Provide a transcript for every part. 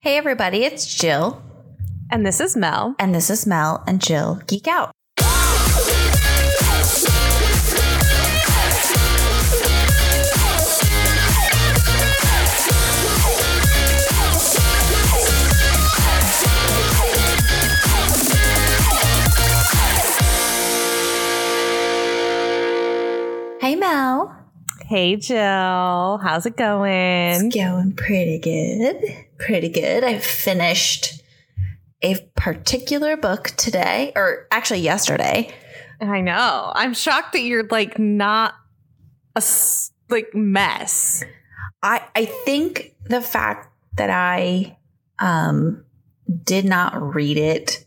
Hey everybody, it's Jill. And this is Mel. And this is Mel and Jill Geek Out. Hey Mel. Hey Jill. How's it going? It's going pretty good. Pretty good. I finished a particular book today, or actually yesterday. I know. I'm shocked that you're like not a mess. I think the fact that I did not read it,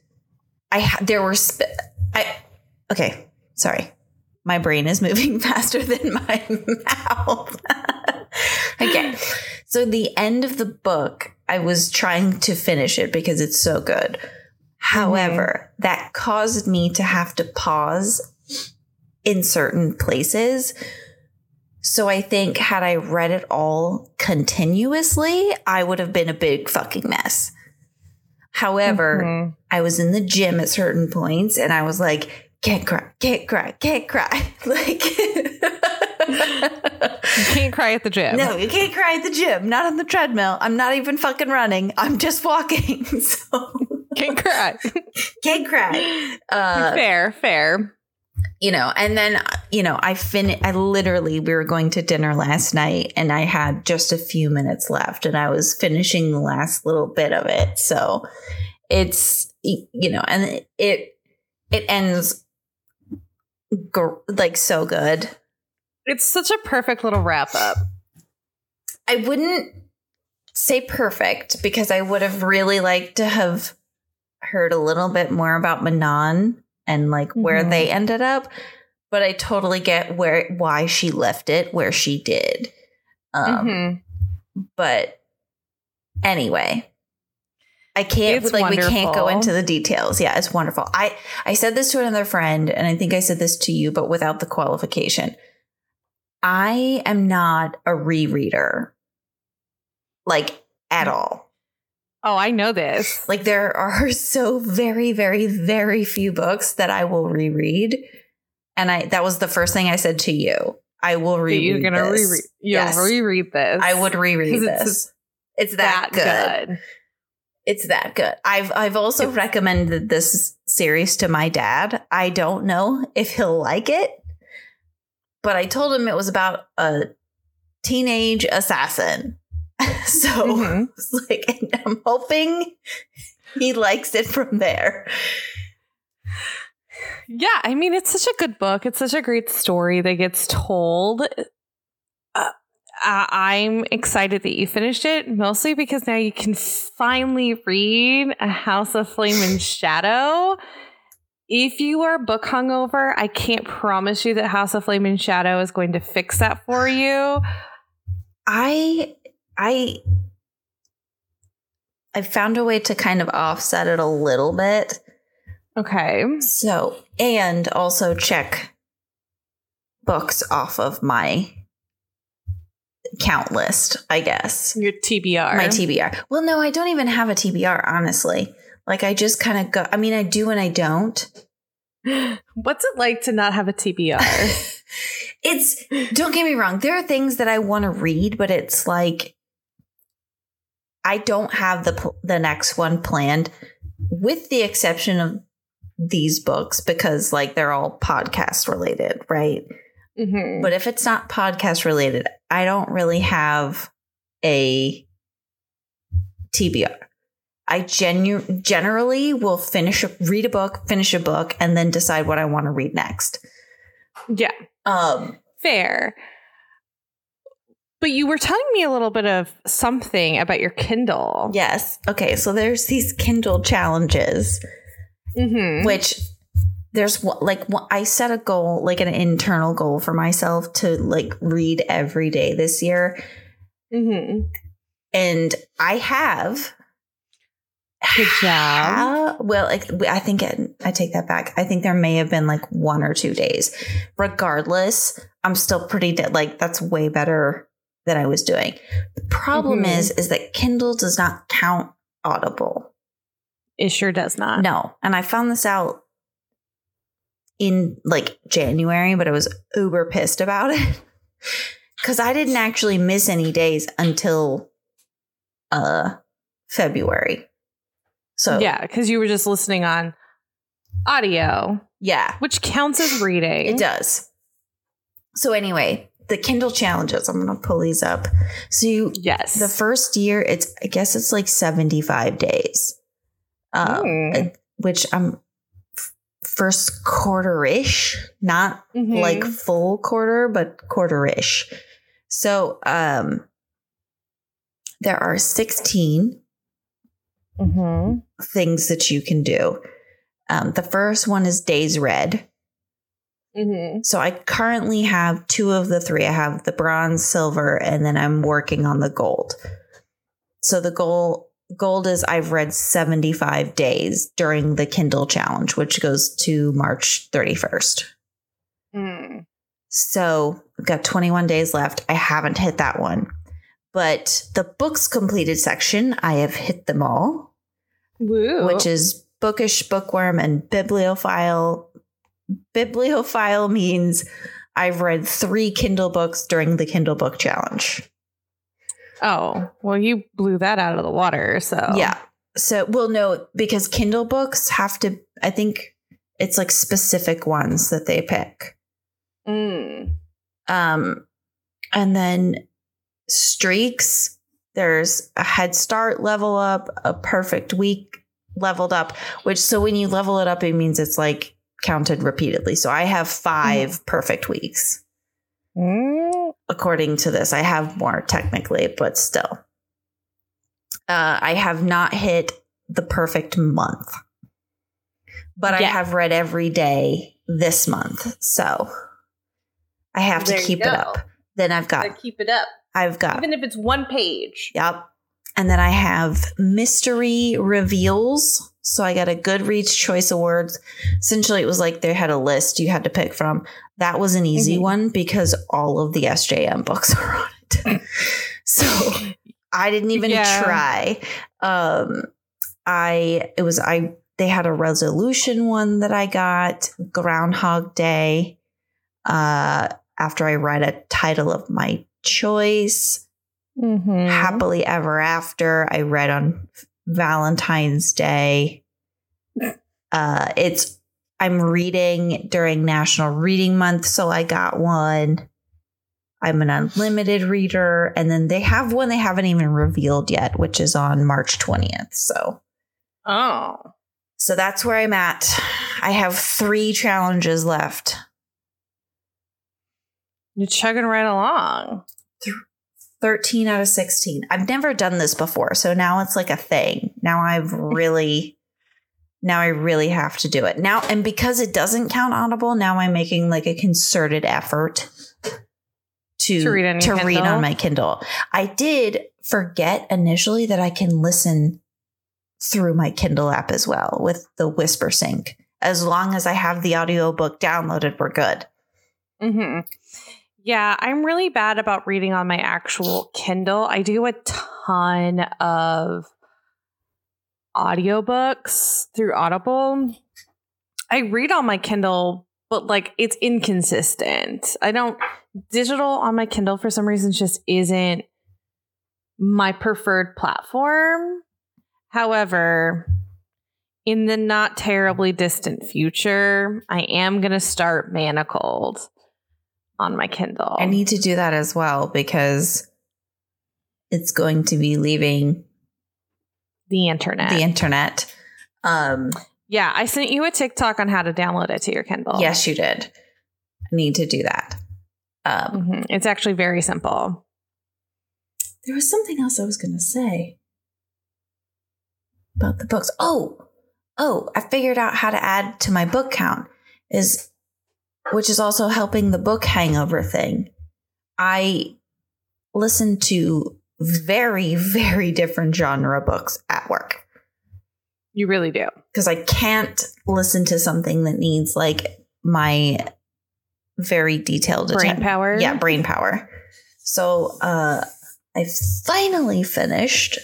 okay, sorry. My brain is moving faster than my mouth. Okay. So the end of the book, I was trying to finish it because it's so good. However, that caused me to have to pause in certain places. So I think had I read it all continuously, I would have been a big fucking mess. However, I was in the gym at certain points and I was like, can't cry. Like, you can't cry at the gym. No, you can't cry at the gym. Not on the treadmill. I'm not even fucking running. I'm just walking. So can't cry. Can't cry. Fair. You know, and then, you know, we were going to dinner last night and I had just a few minutes left and I was finishing the last little bit of it. So it's, you know, and it ends like so good. It's such a perfect little wrap up. I wouldn't say perfect because I would have really liked to have heard a little bit more about Manon and like where they ended up, but I totally get why she left it where she did. But anyway, I can't we can't go into the details. Yeah, it's wonderful. I said this to another friend and I think I said this to you, but without the qualification. I am not a rereader, like at all. Oh, I know this. Like there are so very, very, very few books that I will reread. And that was the first thing I said to you. I will reread You're going to reread. You'll reread this. I would reread this. It's that good. It's that good. I've also recommended this series to my dad. I don't know if he'll like it, but I told him it was about a teenage assassin. So it's like, I'm hoping he likes it from there. Yeah, I mean, it's such a good book. It's such a great story that gets told. I'm excited that you finished it, mostly because now you can finally read A House of Flame and Shadow. If you are book hungover, I can't promise you that House of Flame and Shadow is going to fix that for you. I found a way to kind of offset it a little bit. Okay. So, and also check books off of my count list, I guess. Your TBR. My TBR. Well, no, I don't even have a TBR, honestly. Like, I just kind of go, I mean, I do and I don't. What's it like to not have a TBR? Don't get me wrong. There are things that I want to read, but it's like, I don't have the next one planned, with the exception of these books, because like they're all podcast related, right? But if it's not podcast related, I don't really have a TBR. I generally will read a book, finish a book, and then decide what I want to read next. Yeah. Fair. But you were telling me a little bit of something about your Kindle. Yes. Okay. So there's these Kindle challenges, which there's I set a goal, like an internal goal for myself to like read every day this year. And I have. Good job. Well, I think I take that back. I think there may have been like 1 or 2 days. Regardless, I'm still pretty like that's way better than I was doing. The problem is that Kindle does not count Audible. It sure does not. No. And I found this out in like January, but I was uber pissed about it because I didn't actually miss any days until February. So yeah, because you were just listening on audio. Yeah. Which counts as reading. It does. So anyway, the Kindle challenges, I'm going to pull these up. So yes. The first year, I guess it's like 75 days, which I'm first quarter-ish, not like full quarter, but quarter-ish. So there are 16 things that you can do. The first one is days read. So I currently have 2 of the 3. I have the bronze, silver, and then I'm working on the gold. So the gold is I've read 75 days during the Kindle challenge, which goes to March 31st. So I've got 21 days left. I haven't hit that one. But the books completed section, I have hit them all. Woo. Which is bookish, bookworm, and bibliophile. Bibliophile means I've read 3 Kindle books during the Kindle Book Challenge. Oh, well, you blew that out of the water, so. Yeah. So, well, no, because Kindle books have to, I think it's like specific ones that they pick. And then streaks, there's a Head Start level up, a Perfect Week leveled up, which, so when you level it up, it means it's like counted repeatedly. So I have 5 perfect weeks. According to this, I have more technically, but still. I have not hit the perfect month, but I have read every day this month. So I have to keep it up. Then I've got keep it up. I've got even if it's 1 page. Yep. And then I have mystery reveals. So I got a Goodreads Choice Awards. Essentially, it was like they had a list you had to pick from. That was an easy one because all of the SJM books are on it. So I didn't even try. They had a resolution one that I got, Groundhog Day. After I read a title of my choice. Happily Ever After, I read on Valentine's Day. I'm reading during National Reading Month, so I got one. I'm an unlimited reader, and then they have one they haven't even revealed yet, which is on March 20th. So that's where I'm at. I have 3 challenges left. You're chugging right along. 13 out of 16. I've never done this before, so now it's like a thing. Now I really have to do it. Now, and because it doesn't count Audible, now I'm making like a concerted effort to read on my Kindle. I did forget initially that I can listen through my Kindle app as well with the Whispersync. As long as I have the audiobook downloaded, we're good. Yeah, I'm really bad about reading on my actual Kindle. I do a ton of audiobooks through Audible. I read on my Kindle, but like it's inconsistent. Digital on my Kindle for some reason just isn't my preferred platform. However, in the not terribly distant future, I am going to start Manacled on my Kindle. I need to do that as well because it's going to be leaving the internet. Yeah, I sent you a TikTok on how to download it to your Kindle. Yes, you did. I need to do that. It's actually very simple. There was something else I was going to say about the books. Oh, I figured out how to add to my book count which is also helping the book hangover thing. I listen to very, very different genre books at work. You really do. Because I can't listen to something that needs like my very detailed brain power. Yeah, brain power. So I finally finished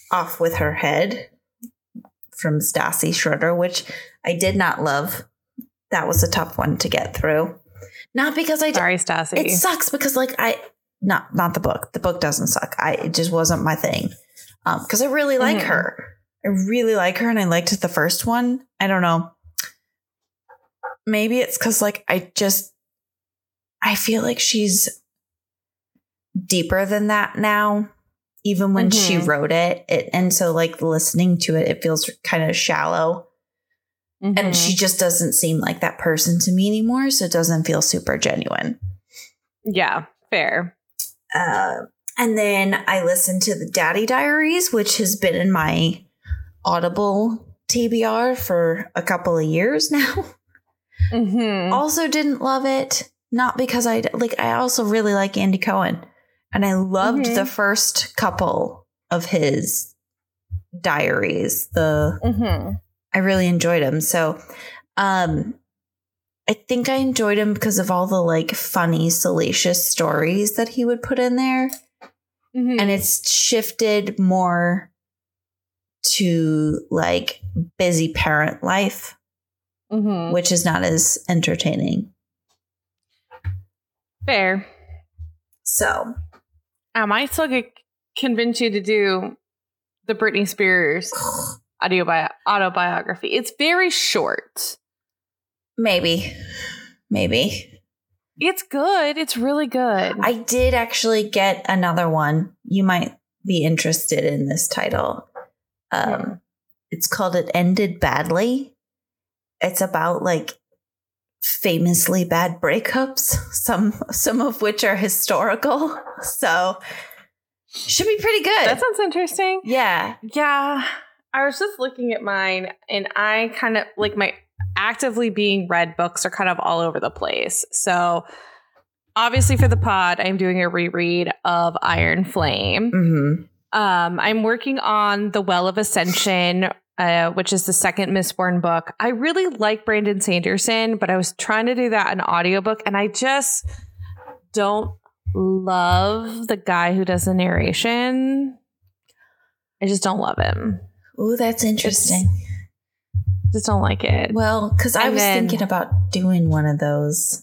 Off with Her Head from Stassi Schroeder, which I did not love. That was a tough one to get through. Not because I... Sorry, Stassi. It sucks because like not the book. The book doesn't suck. It just wasn't my thing. Because I really like her. I really like her, and I liked the first one. I don't know. Maybe it's because like I feel like she's deeper than that now, even when she wrote it. And so like listening to it, it feels kind of shallow. And she just doesn't seem like that person to me anymore. So it doesn't feel super genuine. Yeah, fair. And then I listened to the Daddy Diaries, which has been in my Audible TBR for a couple of years now. Also didn't love it. Not because I also really like Andy Cohen. And I loved the first couple of his diaries. I really enjoyed him. So I think I enjoyed him because of all the like funny, salacious stories that he would put in there. And it's shifted more to like busy parent life, which is not as entertaining. Fair. So I might still convince you to do the Britney Spears autobiography. It's very short. Maybe. It's good. It's really good. I did actually get another one. You might be interested in this title. It's called It Ended Badly. It's about like famously bad breakups, some of which are historical. So should be pretty good. That sounds interesting. Yeah. I was just looking at mine, and I kind of like my actively being read books are kind of all over the place. So obviously for the pod, I'm doing a reread of Iron Flame. I'm working on The Well of Ascension, which is the second Mistborn book. I really like Brandon Sanderson, but I was trying to do that in audiobook, and I just don't love the guy who does the narration. I just don't love him. Oh, that's interesting. Just don't like it. Well, because I was thinking about doing one of those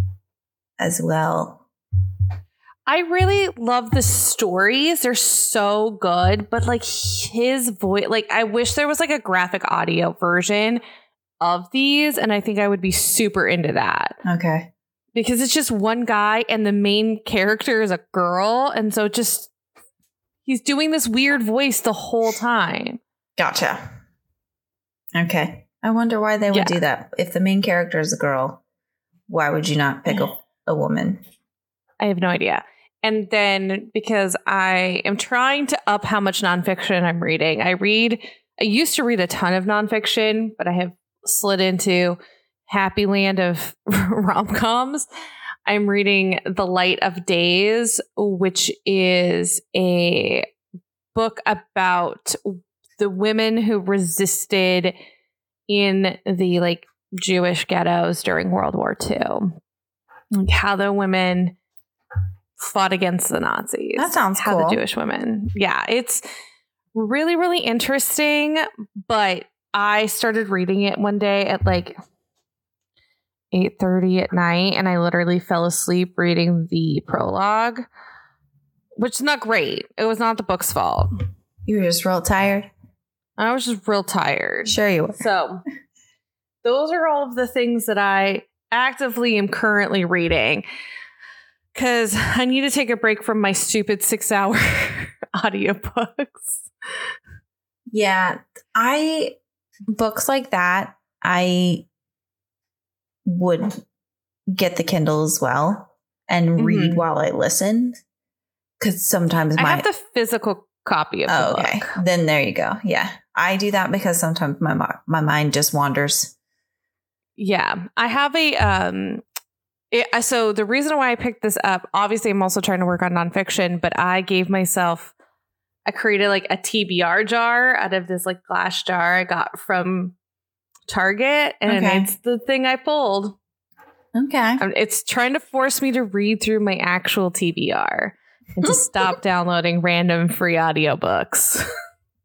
as well. I really love the stories. They're so good. But like his voice, like I wish there was like a graphic audio version of these. And I think I would be super into that. Okay. Because it's just one guy and the main character is a girl. And so just he's doing this weird voice the whole time. Gotcha. Okay. I wonder why they would do that. If the main character is a girl, why would you not pick a woman? I have no idea. And then because I am trying to up how much nonfiction I'm reading, I used to read a ton of nonfiction, but I have slid into happy land of rom-coms. I'm reading The Light of Days, which is a book about the women who resisted in the like Jewish ghettos during World War II. Like how the women fought against the Nazis. That sounds cool. How the Jewish women. Yeah, it's really, really interesting. But I started reading it one day at like 8:30 at night, and I literally fell asleep reading the prologue, which is not great. It was not the book's fault. You were just real tired? I was just real tired. Sure you were. So those are all of the things that I actively am currently reading because I need to take a break from my stupid 6-hour audiobooks. Yeah, books like that, I would get the Kindle as well and read while I listen. Because sometimes I have the physical copy of the book. Then there you go. Yeah, I do that because sometimes my mind just wanders. Yeah, I have so the reason why I picked this up, obviously I'm also trying to work on nonfiction, but I created like a TBR jar out of this like glass jar I got from Target, and it's the thing I pulled. Okay. It's trying to force me to read through my actual TBR and to stop downloading random free audiobooks.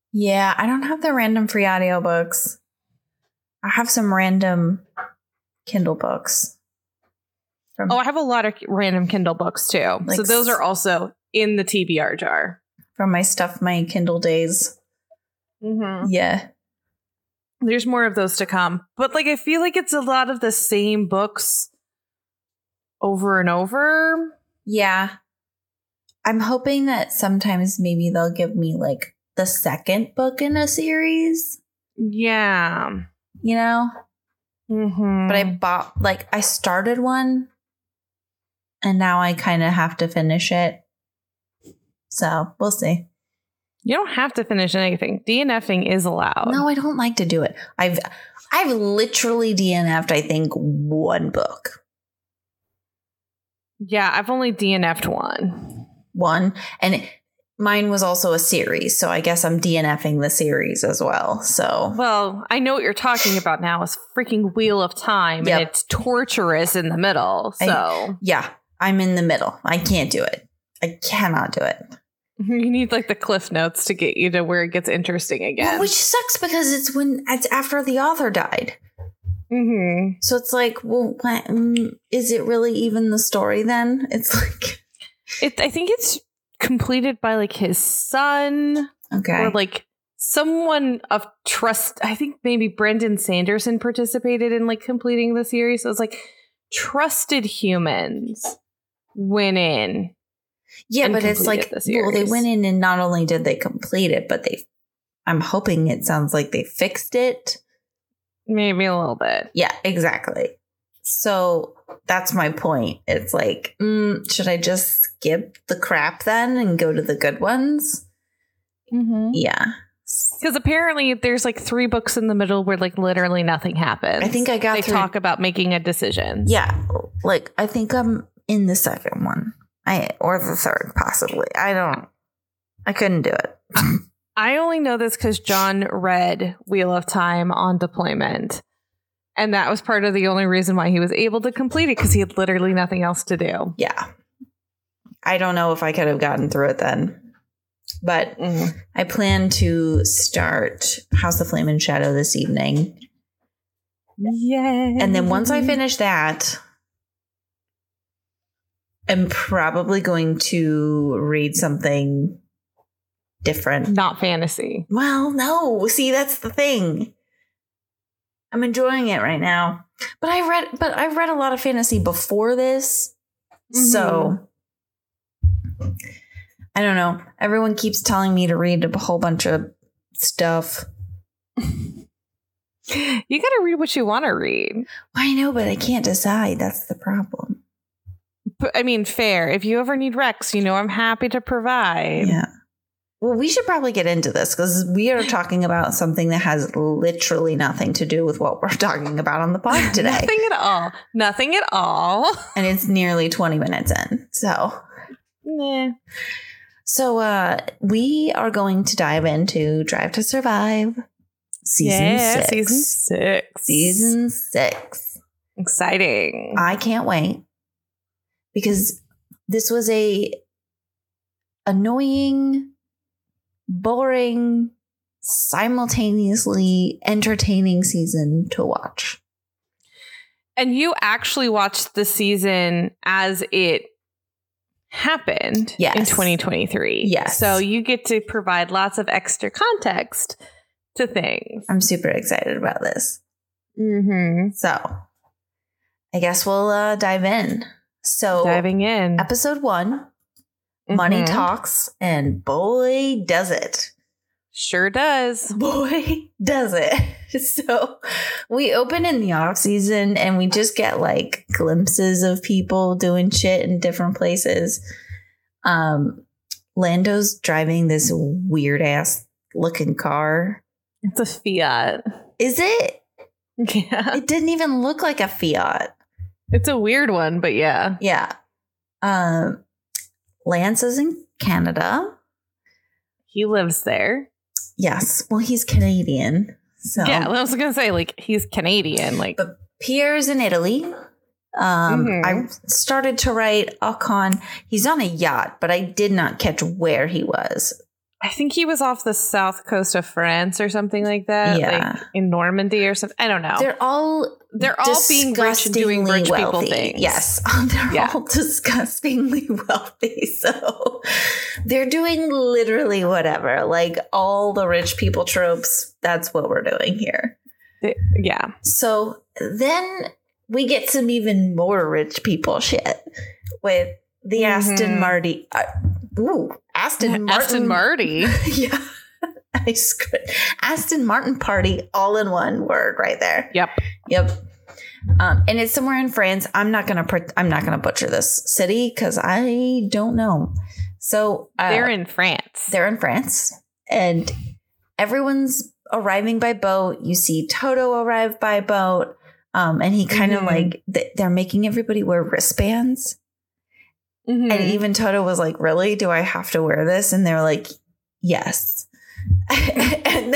Yeah, I don't have the random free audiobooks. I have some random Kindle books. I have a lot of random Kindle books too. Like so those are also in the TBR jar. From my Kindle days. Mm-hmm. Yeah. There's more of those to come. But like I feel like it's a lot of the same books over and over. Yeah. I'm hoping that sometimes maybe they'll give me like the second book in a series. Yeah. You know? Mm-hmm. But I started one and now I kind of have to finish it. So we'll see. You don't have to finish anything. DNFing is allowed. No, I don't like to do it. I've literally DNF'd, I think, one book. Yeah, I've only DNF'd one. And mine was also a series, so I guess I'm DNFing the series as well. So, well, I know what you're talking about now. Is freaking Wheel of Time, and it's torturous in the middle. So, I'm in the middle. I can't do it. I cannot do it. You need like the cliff notes to get you to where it gets interesting again. Well, which sucks because it's after the author died. Mm-hmm. So it's like, well, is it really even the story then? It's like, I think it's completed by like his son, or like someone of trust. I think maybe Brendan Sanderson participated in like completing the series. So it's like trusted humans went in. Yeah, but it's like, well, they went in and not only did they complete it, but I'm hoping it sounds like they fixed it. Maybe a little bit. Yeah, exactly. So that's my point. It's like, should I just skip the crap then and go to the good ones? Mm-hmm. Yeah. Because apparently there's like 3 books in the middle where like literally nothing happens. I think they talk about making a decision. Yeah. Like, I think I'm in the second one. Or the third, possibly. I couldn't do it. I only know this because John read Wheel of Time on deployment. And that was part of the only reason why he was able to complete it, because he had literally nothing else to do. Yeah. I don't know if I could have gotten through it then. But I plan to start House of Flame and Shadow this evening. Yay. And then once I finish that, I'm probably going to read something different. Not fantasy. Well, no. See, that's the thing. I'm enjoying it right now. But I read a lot of fantasy before this. Mm-hmm. So I don't know. Everyone keeps telling me to read a whole bunch of stuff. You got to read what you want to read. I know, but I can't decide. That's the problem. I mean, fair. If you ever need Rex, I'm happy to provide. Yeah. Well, we should probably get into this because we are talking about something that has literally nothing to do with what we're talking about on the pod today. Nothing at all. And it's nearly 20 minutes in. So, nah. So we are going to dive into Drive to Survive season 6. Season 6. Exciting. I can't wait. Because this was a annoying, boring, simultaneously entertaining season to watch. And you actually watched the season as it happened in 2023. Yes. So you get to provide lots of extra context to things. I'm super excited about this. Mm-hmm. So I guess we'll dive in. So diving in. Episode 1, Money Talks, and boy, does it. Sure does. Boy, does it. So we open in the off season and we just get like glimpses of people doing shit in different places. Lando's driving this weird ass looking car. It's a Fiat. Is it? Yeah. It didn't even look like a Fiat. It's a weird one, but yeah. Yeah. Lance is in Canada. He lives there. Yes. Well, he's Canadian. So yeah, I was going to say, like, he's Canadian. Like, but Pierre's in Italy. I started to write Ocon. He's on a yacht, but I did not catch where he was. I think he was off the south coast of France or something like that. Yeah. Like in Normandy or something. I don't know. They're all being rich and doing rich wealthy. people things. Yes. They're all disgustingly wealthy. So they're doing literally whatever. Like all the rich people tropes. That's what we're doing here. Yeah. So then we get some even more rich people shit with the Aston Martin. Aston Martin. Aston Martin. Yeah. Aston Martin party, all in one word right there. Yep. And it's somewhere in France. I'm not gonna butcher this city because I don't know. So they're in France. They're in France, and everyone's arriving by boat. You see Toto arrive by boat, and he kind of like they're making everybody wear wristbands. And even Toto was like, "Really? Do I have to wear this?" And they're like, "Yes." and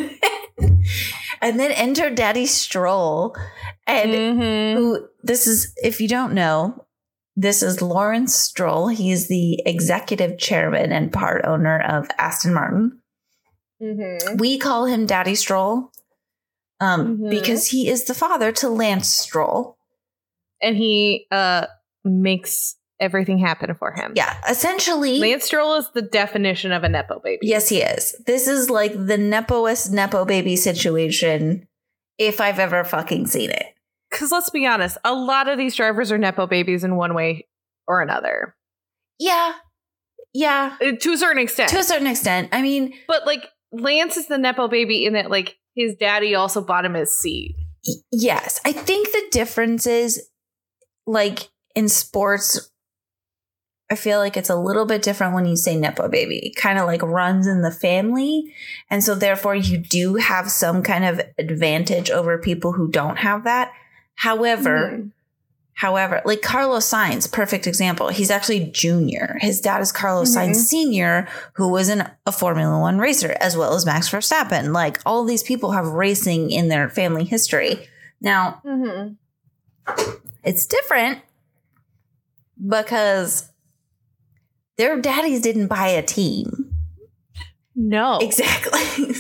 then enter Daddy Stroll, and who this is, if you don't know, this is Lawrence Stroll. He is the executive chairman and part owner of Aston Martin. We call him Daddy Stroll because he is the father to Lance Stroll, and he makes everything happen for him. Yeah, essentially, Lance Stroll is the definition of a Nepo baby. Yes, he is. This is like the Nepoest Nepo baby situation, if I've ever fucking seen it. Because let's be honest, a lot of these drivers are Nepo babies in one way or another. Yeah. To a certain extent. I mean, but like Lance is the Nepo baby in that like his daddy also bought him his seat. Yes. I think the difference is like in sports, I feel like it's a little bit different when you say Nepo baby. It kind of like runs in the family. And so therefore you do have some kind of advantage over people who don't have that. However, like Carlos Sainz, perfect example. He's actually junior. His dad is Carlos Sainz Sr., who was a Formula One racer, as well as Max Verstappen. Like all of these people have racing in their family history. Now, it's different because their daddies didn't buy a team. No. Exactly.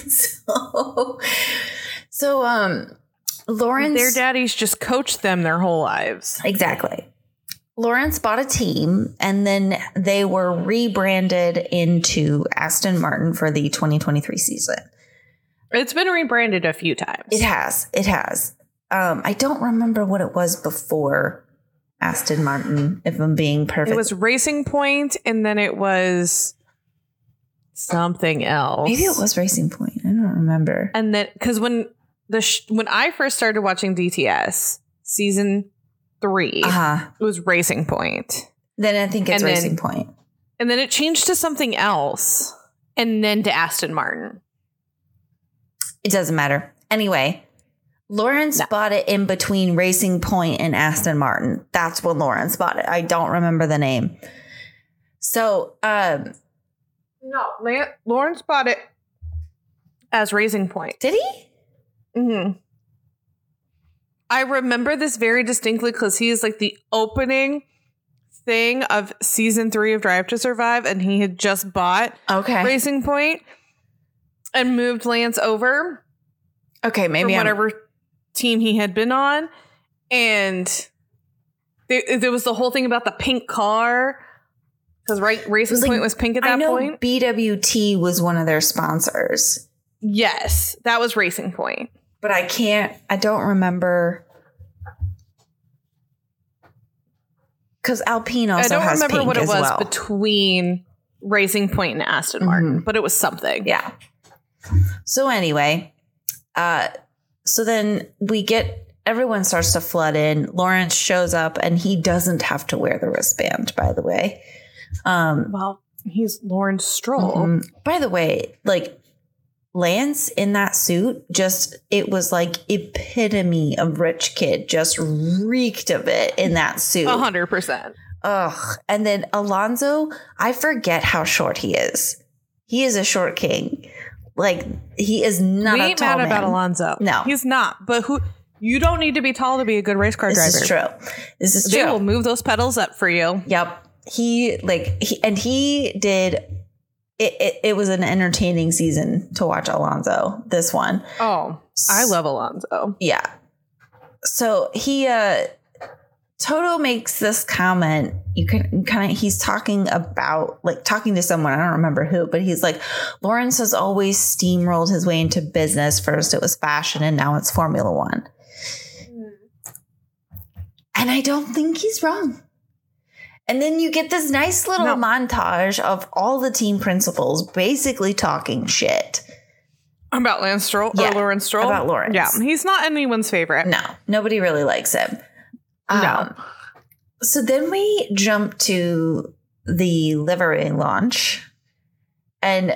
So Lawrence... Their daddies just coached them their whole lives. Exactly. Lawrence bought a team, and then they were rebranded into Aston Martin for the 2023 season. It's been rebranded a few times. It has. I don't remember what it was before Aston Martin, if I'm being perfect. It was Racing Point, and then it was something else. Maybe it was Racing Point. I don't remember. And then, because when I first started watching DTS, season 3, it was Racing Point. Then I think it's Racing Point. And then it changed to something else, and then to Aston Martin. It doesn't matter. Anyway, Lawrence bought it in between Racing Point and Aston Martin. That's when Lawrence bought it. I don't remember the name. So, no, Lawrence bought it as Racing Point. Did he? I remember this very distinctly because he is like the opening thing of season 3 of Drive to Survive, and he had just bought Racing Point and moved Lance over. Okay, maybe whatever team he had been on, and there was the whole thing about the pink car because Racing Point was pink at that point. BWT was one of their sponsors. Yes, that was Racing Point. But I don't remember. Because Alpine also has pink as well. I don't remember what it was between Racing Point and Aston Martin, but it was something. Yeah. So anyway, so then everyone starts to flood in. Lawrence shows up and he doesn't have to wear the wristband, by the way. Well, he's Lawrence Stroll. By the way, like, Lance in that suit, it was like epitome of rich kid, just reeked of it in that suit. 100%. Ugh. And then Alonso, I forget how short he is. He is a short king. Like, he is not a tall man. We ain't mad about Alonso. No. He's not. But you don't need to be tall to be a good race car driver. This is true. They will move those pedals up for you. Yep. He did it was an entertaining season to watch Alonso, this one. Oh, I love Alonso. Yeah. So he Toto makes this comment. You can kind of, he's talking about, like, talking to someone, I don't remember who, but he's like, Lawrence has always steamrolled his way into business. First it was fashion and now it's Formula One. And I don't think he's wrong. And then you get this nice little montage of all the team principals basically talking shit. About Lance Stroll or Lawrence Stroll? About Lawrence. Yeah, he's not anyone's favorite. No, nobody really likes him. No. So then we jump to the livery launch. And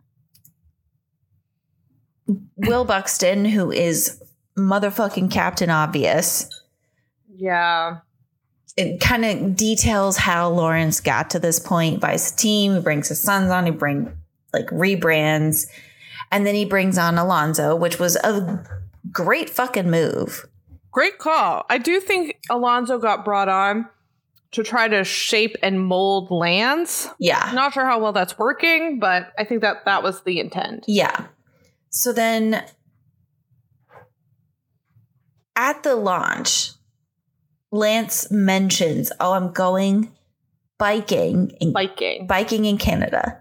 Will Buxton, who is motherfucking Captain Obvious. Yeah. It kind of details how Lawrence got to this point, buys a team, he brings his sons on, he rebrands, and then he brings on Alonso, which was a great fucking move. Great call. I do think Alonso got brought on to try to shape and mold Lance. Yeah. Not sure how well that's working, but I think that was the intent. Yeah. So then at the launch, Lance mentions, oh, I'm going biking in Canada.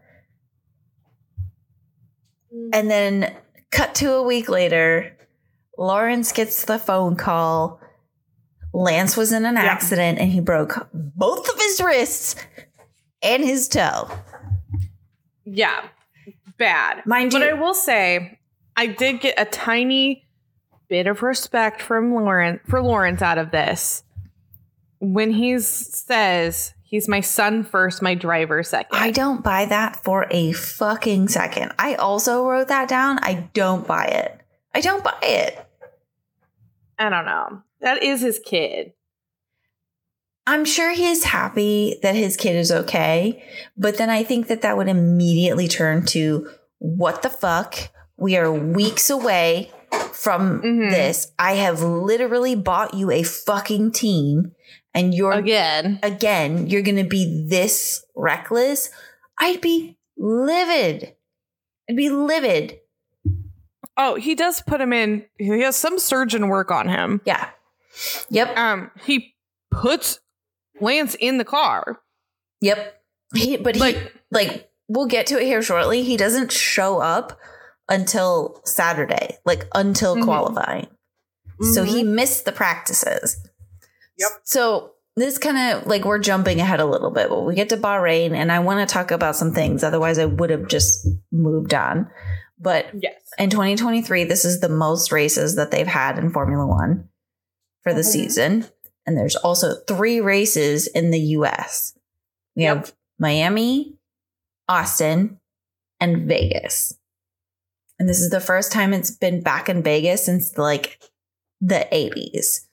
And then cut to a week later, Lawrence gets the phone call. Lance was in an accident and he broke both of his wrists and his toe. Yeah. Bad. Mind you. But I will say, I did get a tiny bit of respect from Lawrence out of this. When he says he's my son first, my driver second. I don't buy that for a fucking second. I also wrote that down. I don't buy it. I don't buy it. I don't know. That is his kid. I'm sure he's happy that his kid is okay. But then I think that would immediately turn to, what the fuck? We are weeks away from this. I have literally bought you a fucking team. And you're again, you're going to be this reckless. I'd be livid. Oh, he does put him in. He has some surgeon work on him. Yeah. Yep. He puts Lance in the car. Yep. We'll get to it here shortly. He doesn't show up until Saturday, until qualifying. So he missed the practices. Yep. So this kind of we're jumping ahead a little bit, but we get to Bahrain and I want to talk about some things. Otherwise I would have just moved on. But in 2023, this is the most races that they've had in Formula One for the season. And there's also 3 races in the US. We have Miami, Austin, and Vegas. And this is the first time it's been back in Vegas since the 80s.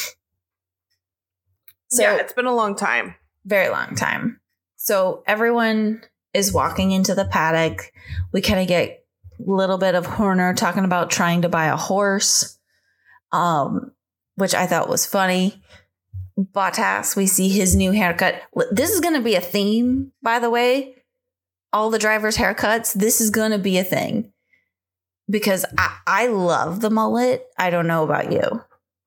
So yeah, it's been a long time. Very long time. So everyone is walking into the paddock. We kind of get a little bit of Horner talking about trying to buy a horse, which I thought was funny. Bottas, we see his new haircut. This is going to be a theme, by the way. All the drivers' haircuts. This is going to be a thing. Because I love the mullet. I don't know about you.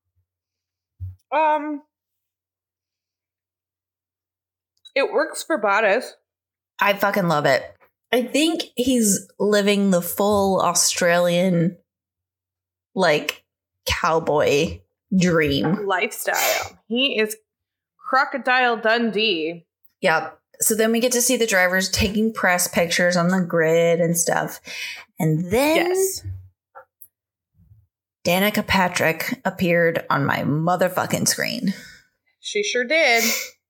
It works for Bottas. I fucking love it. I think he's living the full Australian, cowboy dream. Lifestyle. He is Crocodile Dundee. Yep. So then we get to see the drivers taking press pictures on the grid and stuff. And then Danica Patrick appeared on my motherfucking screen. She sure did.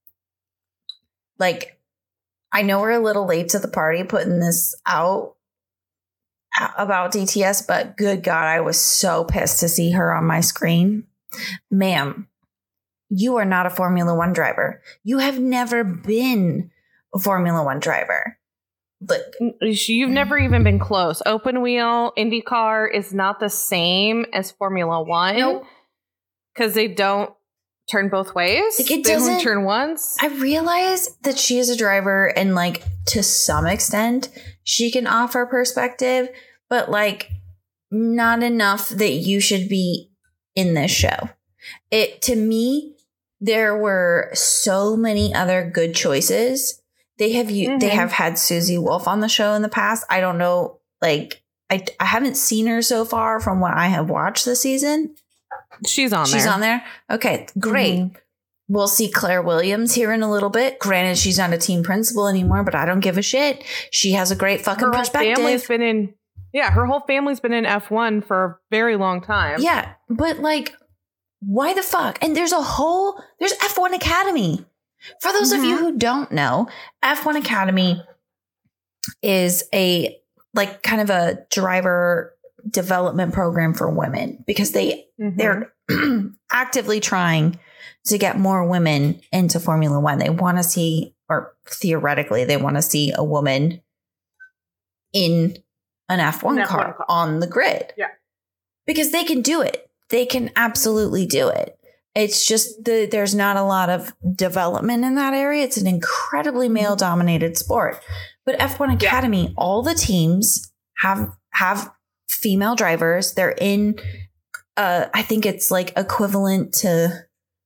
I know we're a little late to the party putting this out about DTS, but good God, I was so pissed to see her on my screen. Ma'am, you are not a Formula One driver. You have never been a Formula One driver. You've never even been close. Open wheel IndyCar is not the same as Formula One. Nope. Because they don't turn both ways. Like, it they doesn't only turn once. I realize that she is a driver and like to some extent she can offer perspective, but like not enough that you should be in this show. To me, there were so many other good choices. They have had Susie Wolf on the show in the past. I don't know, like I haven't seen her so far from what I have watched this season. She's on there. Okay, great. Mm-hmm. We'll see Claire Williams here in a little bit. Granted, she's not a team principal anymore, but I don't give a shit. She has a great fucking perspective. Her whole family's been in F1 for a very long time. Yeah, but like, why the fuck? And there's F1 Academy. For those of you who don't know, F1 Academy is a like kind of a driver development program for women because they're actively trying to get more women into Formula One. They want to see, or theoretically, they want to see a woman in an F1 car on the grid. Yeah. Because they can do it. They can absolutely do it. It's just there's not a lot of development in that area. It's an incredibly male-dominated sport. But F1 Academy, all the teams have female drivers. They're in, I think it's like equivalent to,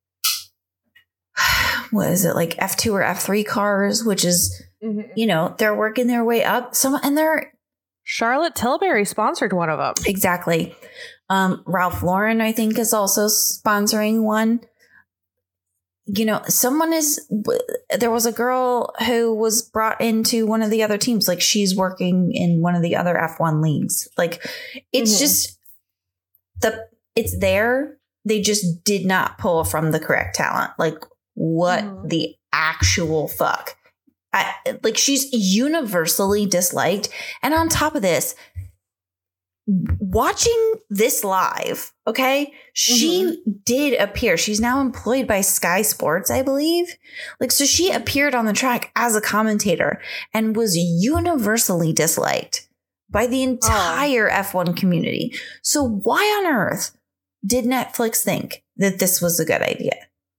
what is it, like F2 or F3 cars, which is, they're working their way up. Charlotte Tilbury sponsored one of them. Exactly. Ralph Lauren, I think, is also sponsoring one. There was a girl who was brought into one of the other teams. Like, she's working in one of the other F1 leagues. Like, it's just it's there. They just did not pull from the correct talent. Like, what the actual fuck? She's universally disliked. And on top of this, watching this live, okay, she did appear. She's now employed by Sky Sports, I believe. So she appeared on the track as a commentator and was universally disliked by the entire F1 community. So why on earth did Netflix think that this was a good idea?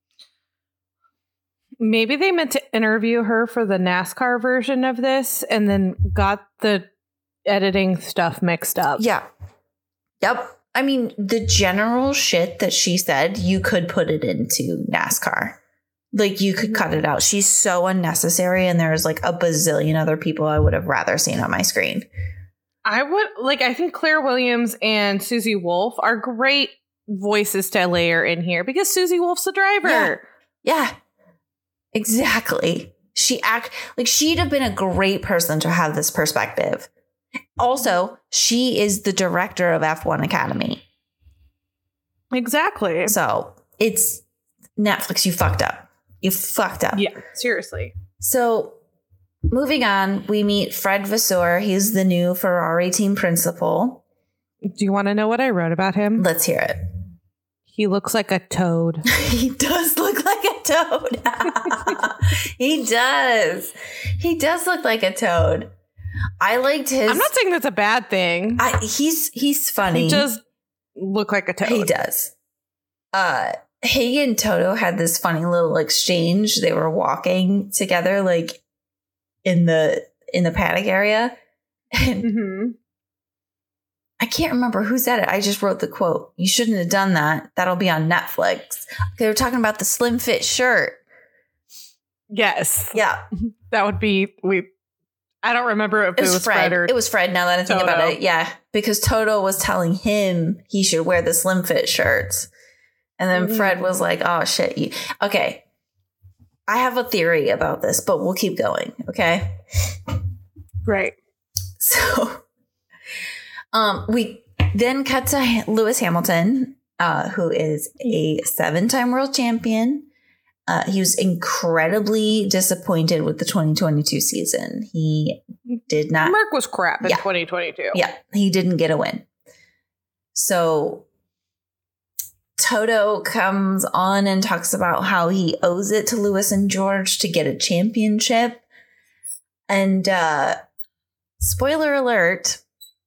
Maybe they meant to interview her for the NASCAR version of this and then got the editing stuff mixed up. Yeah. Yep. I mean, the general shit that she said, you could put it into NASCAR. Like, you could cut it out. She's so unnecessary, and there's like a bazillion other people I would have rather seen on my screen. I think Claire Williams and Susie Wolf are great voices to layer in here because Susie Wolf's the driver. Yeah. Exactly. She'd have been a great person to have this perspective. Also, she is the director of F1 Academy. Exactly. So it's Netflix. You fucked up. Yeah, seriously. So moving on, we meet Fred Vasseur. He's the new Ferrari team principal. Do you want to know what I wrote about him? Let's hear it. He looks like a toad. He does look like a toad. He does. He does look like a toad. I liked his. I'm not saying that's a bad thing. He's funny. He does look like a toad. He does. He and Toto had this funny little exchange. They were walking together, like in the paddock area. And I can't remember who said it. I just wrote the quote. You shouldn't have done that. That'll be on Netflix. They were talking about the slim fit shirt. Yes. Yeah. That would be I don't remember if it was Fred or it was Fred, now that I think about it. Yeah. Because Toto was telling him he should wear the slim fit shirts. And then Fred was like, oh shit. Okay. I have a theory about this, but we'll keep going. Okay. Right. So we then cut to Lewis Hamilton, who is a 7-time world champion. He was incredibly disappointed with the 2022 season. He did not. Merc was crap in 2022. Yeah, he didn't get a win. So Toto comes on and talks about how he owes it to Lewis and George to get a championship. And spoiler alert.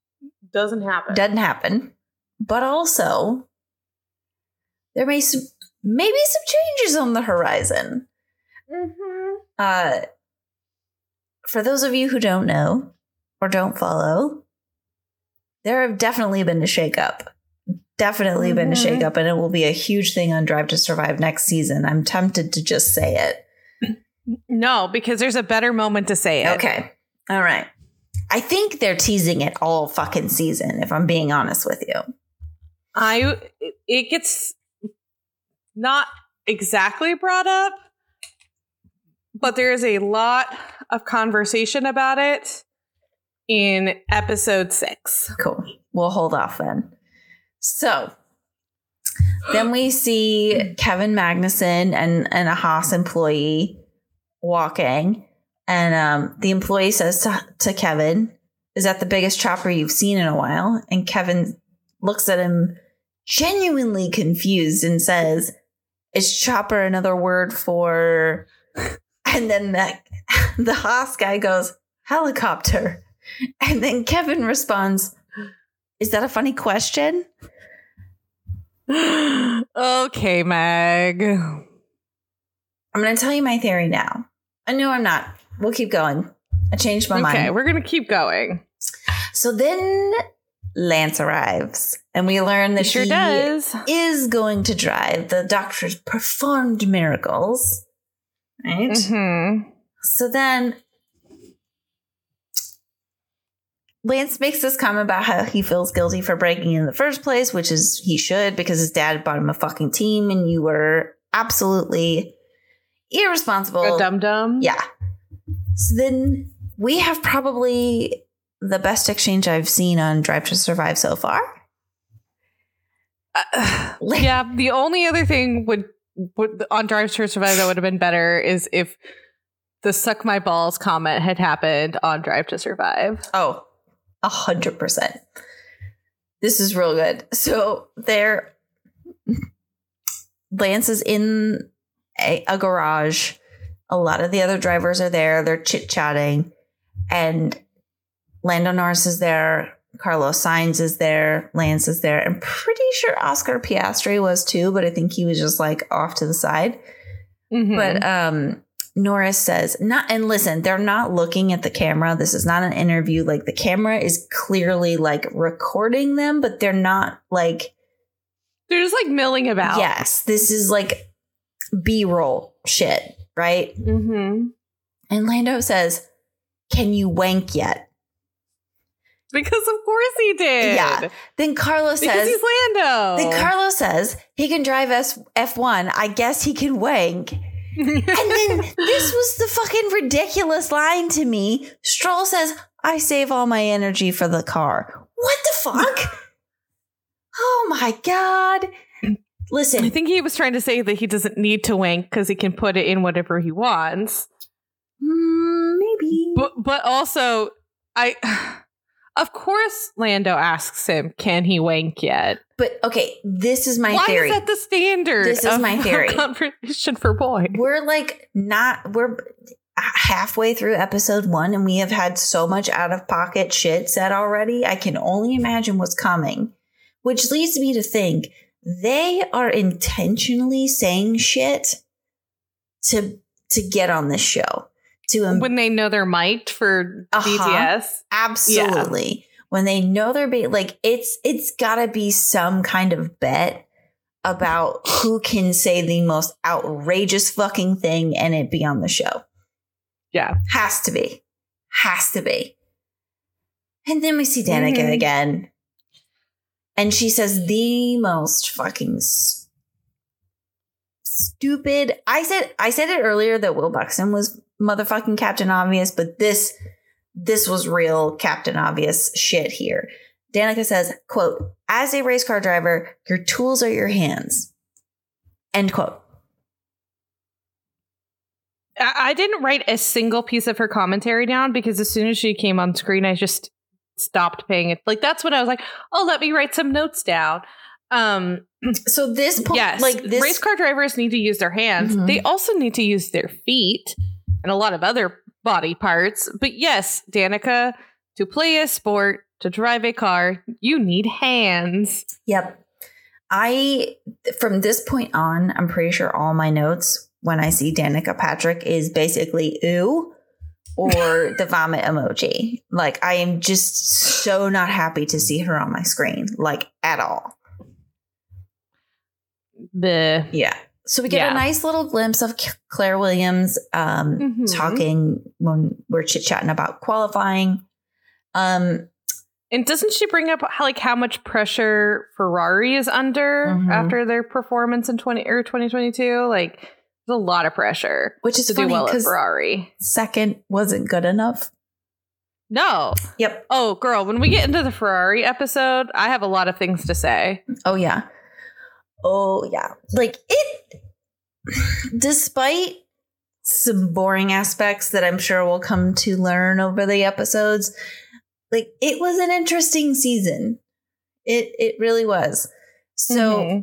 Doesn't happen. Doesn't happen. But also, there may maybe some changes on the horizon. Mm-hmm. For those of you who don't know or don't follow, there have definitely been a shakeup. Definitely been a shakeup, and it will be a huge thing on Drive to Survive next season. I'm tempted to just say it. No, because there's a better moment to say it. Okay. All right. I think they're teasing it all fucking season, if I'm being honest with you. It gets not exactly brought up, but there is a lot of conversation about it in episode 6. Cool. We'll hold off then. So then we see Kevin Magnuson and a Haas employee walking. And the employee says to Kevin, "Is that the biggest chopper you've seen in a while?" And Kevin looks at him genuinely confused and says, "Is chopper another word for..." And then the Haas guy goes, "Helicopter." And then Kevin responds, "Is that a funny question?" Okay, Meg. I'm going to tell you my theory now. No, I'm not. We'll keep going. I changed my mind. Okay, we're going to keep going. So then Lance arrives, and we learn that he does. Is going to drive. The doctors performed miracles. Right? Mm-hmm. So then Lance makes this comment about how he feels guilty for breaking in the first place, which is he should, because his dad bought him a fucking team, and you were absolutely irresponsible. A dum-dum? Yeah. So then we have probably the best exchange I've seen on Drive to Survive so far. Yeah, the only other thing would on Drive to Survive that would have been better is if the "suck my balls" comment had happened on Drive to Survive. Oh, 100%. This is real good. So Lance is in a garage. A lot of the other drivers are there. They're chit-chatting. And Lando Norris is there. Carlos Sainz is there. Lance is there. I'm pretty sure Oscar Piastri was too, but I think he was just like off to the side. Mm-hmm. But Norris says, and listen, they're not looking at the camera. This is not an interview. Like, the camera is clearly like recording them, but they're not like... They're just like milling about. Yes. This is like B-roll shit. Right? Mm-hmm. And Lando says, "Can you wank yet?" Because of course he did. Yeah. Then Carlos says, because he's Lando. Then Carlos says he can drive F1. I guess he can wank. And then this was the fucking ridiculous line to me. Stroll says, "I save all my energy for the car." What the fuck? Oh my God. Listen, I think he was trying to say that he doesn't need to wank because he can put it in whatever he wants. Maybe. But also, of course, Lando asks him, "Can he wank yet?" But okay, this is my theory. Why is that the standard? This is my theory. Conversation for boys. We're halfway through episode 1, and we have had so much out of pocket shit said already. I can only imagine what's coming, which leads me to think they are intentionally saying shit to get on this show. When they know they're mic'd for BTS? Absolutely. Yeah. When they know they're being like, it's gotta be some kind of bet about who can say the most outrageous fucking thing and it be on the show. Yeah. Has to be. And then we see Danica again. And she says the most fucking stupid. I said it earlier that Will Buxton was motherfucking Captain Obvious, but this was real Captain Obvious shit here. Danica says, quote, "As a race car driver, your tools are your hands." End quote. I didn't write a single piece of her commentary down because as soon as she came on screen, I just stopped paying it. Like, that's when I was like, oh, let me write some notes down. So this point, yes, this race car drivers need to use their hands. Mm-hmm. They also need to use their feet and a lot of other body parts. But yes, Danica, to play a sport, to drive a car, you need hands. Yep. From this point on, I'm pretty sure all my notes when I see Danica Patrick is basically ooh or the vomit emoji. Like, I am just so not happy to see her on my screen, like, at all. Yeah. So we get a nice little glimpse of Claire Williams talking when we're chit-chatting about qualifying. And doesn't she bring up how much pressure Ferrari is under after their performance in 2022? Like, there's a lot of pressure, which is to funny do well at because Ferrari. Second wasn't good enough. No. Yep. Oh, girl, when we get into the Ferrari episode, I have a lot of things to say. Oh yeah. Like, it, despite some boring aspects that I'm sure we'll come to learn over the episodes, like, it was an interesting season. It really was. So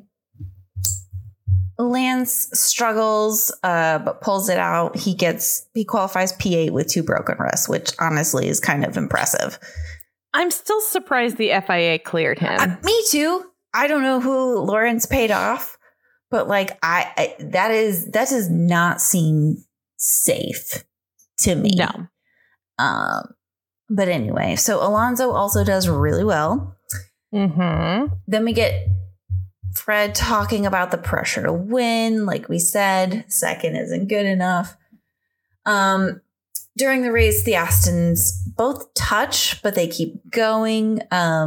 Lance struggles, but pulls it out. He qualifies P8 with 2 broken wrists, which honestly is kind of impressive. I'm still surprised the FIA cleared him. Me too. I don't know who Lawrence paid off, but like, that does not seem safe to me. No. But anyway, so Alonso also does really well. Then we get Fred talking about the pressure to win. Like we said, second isn't good enough. During the race, the Astons both touch, but they keep going.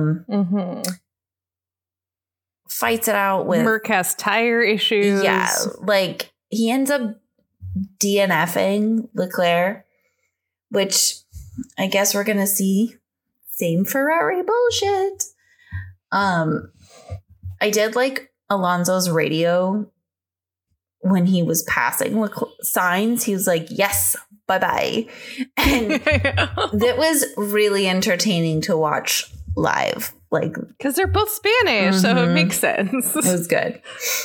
Fights it out with Merc has tire issues. Yeah, like, he ends up DNFing Leclerc, which I guess we're gonna see same Ferrari bullshit. I did like Alonso's radio when he was passing signs. He was like, yes, bye-bye. And that was really entertaining to watch live. Like, because they're both Spanish, so it makes sense. It was good.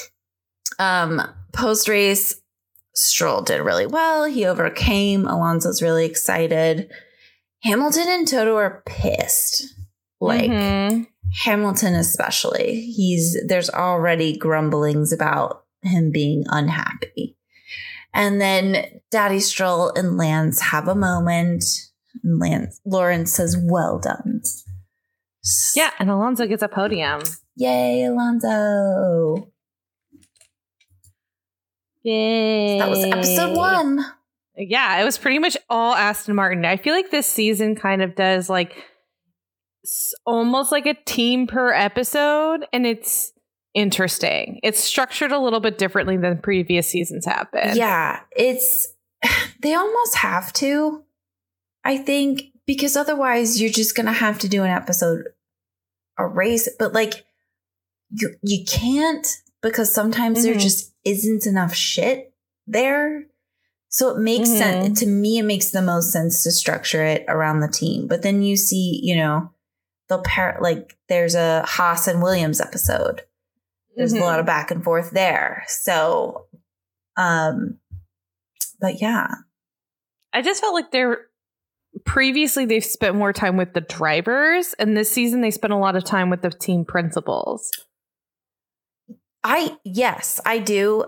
Post-race, Stroll did really well. He overcame. Alonso's really excited. Hamilton and Toto are pissed. Like, Hamilton especially. There's already grumblings about him being unhappy. And then Daddy Stroll and Lance have a moment. Lawrence says, well done. Yeah, and Alonso gets a podium. Yay, Alonso. Yay. That was episode 1. Yeah, it was pretty much all Aston Martin. I feel like this season kind of does like almost like a team per episode, and it's interesting. It's structured a little bit differently than previous seasons have been. Yeah, they almost have to, I think, because otherwise you're just going to have to do an episode, a race. But like, you can't, because sometimes there just isn't enough shit there. So it makes sense. To me, it makes the most sense to structure it around the team. But then you see, there's a Haas and Williams episode. There's a lot of back and forth there. So, but yeah. I just felt like previously they've spent more time with the drivers, and this season they spent a lot of time with the team principals. Yes, I do.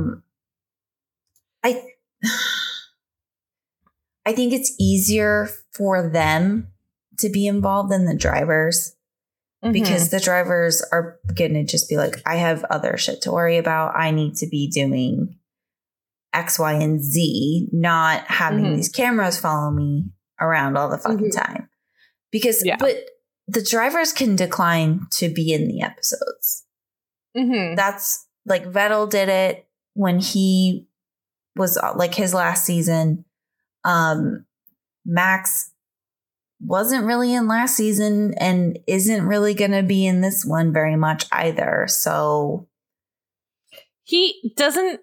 I think it's easier for them to be involved than the drivers, because the drivers are going to just be like, I have other shit to worry about. I need to be doing X, Y, and Z, not having these cameras follow me around all the fucking time. But the drivers can decline to be in the episodes. That's like Vettel did it when he was like his last season. Max wasn't really in last season and isn't really going to be in this one very much either. So he doesn't.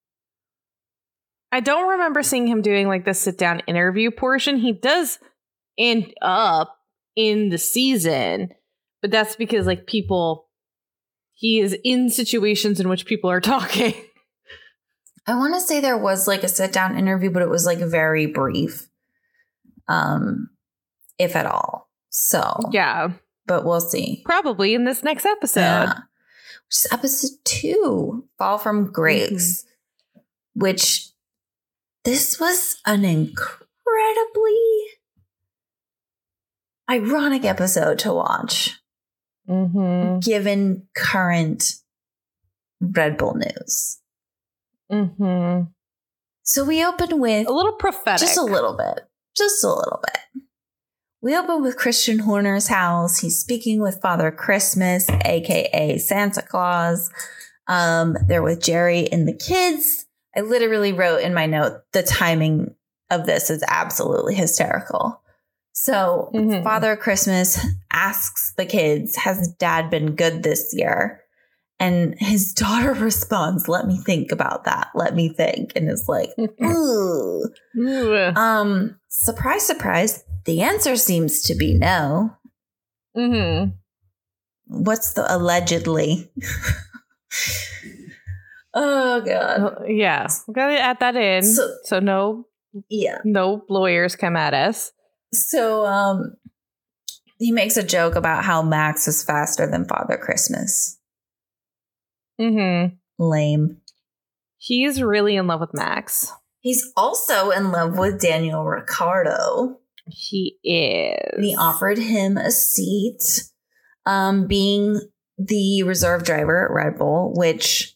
I don't remember seeing him doing like the sit down interview portion. He does end up in the season, but that's because like he is in situations in which people are talking. I want to say there was like a sit down interview, but it was like very brief. If at all. So yeah, but we'll see. Probably in this next episode. Yeah. which is episode 2, Fall from Grace, which this was an incredibly ironic episode to watch, given current Red Bull news. So we open with a little prophetic. Just a little bit. We open with Christian Horner's house. He's speaking with Father Christmas, aka Santa Claus. They're with Jerry and the kids. I literally wrote in my note, the timing of this is absolutely hysterical. So Father Christmas asks the kids, has Dad been good this year? And his daughter responds, let me think about that. Let me think. And it's like, ooh. Surprise, surprise. The answer seems to be no. What's the allegedly? Oh, God. Yeah. We got to add that in. So no lawyers come at us. So he makes a joke about how Max is faster than Father Christmas. Lame. He's really in love with Max. He's also in love with Daniel Ricciardo. He is. And he offered him a seat, being the reserve driver at Red Bull, which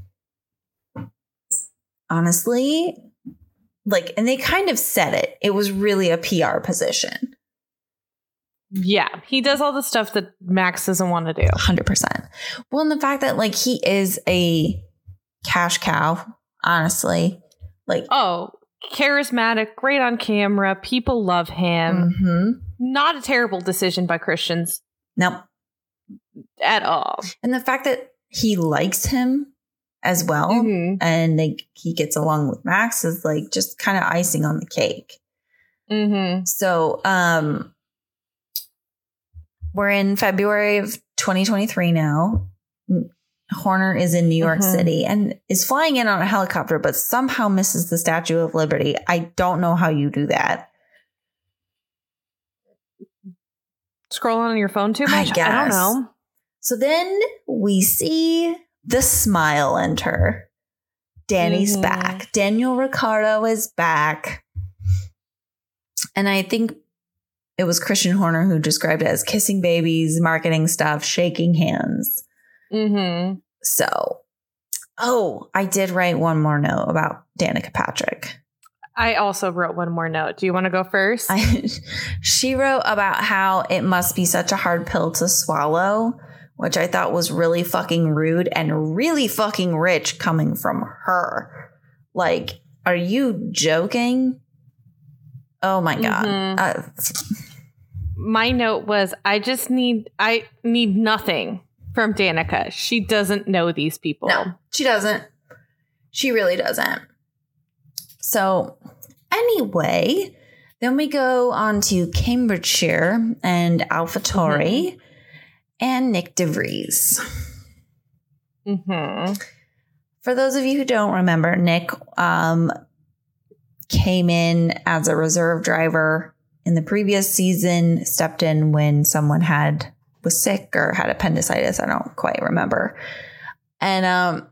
honestly, and they kind of said it. It was really a PR position. Yeah, he does all the stuff that Max doesn't want to do. 100%. Well, and the fact that he is a cash cow, honestly. Charismatic, great on camera. People love him. Not a terrible decision by Christians. Nope. At all. And the fact that he likes him as well and he gets along with Max is just kind of icing on the cake. So, we're in February of 2023 now. Horner is in New York City and is flying in on a helicopter, but somehow misses the Statue of Liberty. I don't know how you do that. Scrolling on your phone too much? I guess. I don't know. So then we see the smile enter. Danny's back. Daniel Ricciardo is back. And I think it was Christian Horner who described it as kissing babies, marketing stuff, shaking hands. So, I did write one more note about Danica Patrick. I also wrote one more note. Do you want to go first? She wrote about how it must be such a hard pill to swallow, which I thought was really fucking rude and really fucking rich coming from her. Are you joking? Oh my God. My note was, I need nothing from Danica. She doesn't know these people. No, she doesn't. She really doesn't. So anyway, then we go on to Cambridgeshire and AlphaTauri and Nick DeVries. For those of you who don't remember, Nick came in as a reserve driver in the previous season, stepped in when someone was sick or had appendicitis. I don't quite remember. And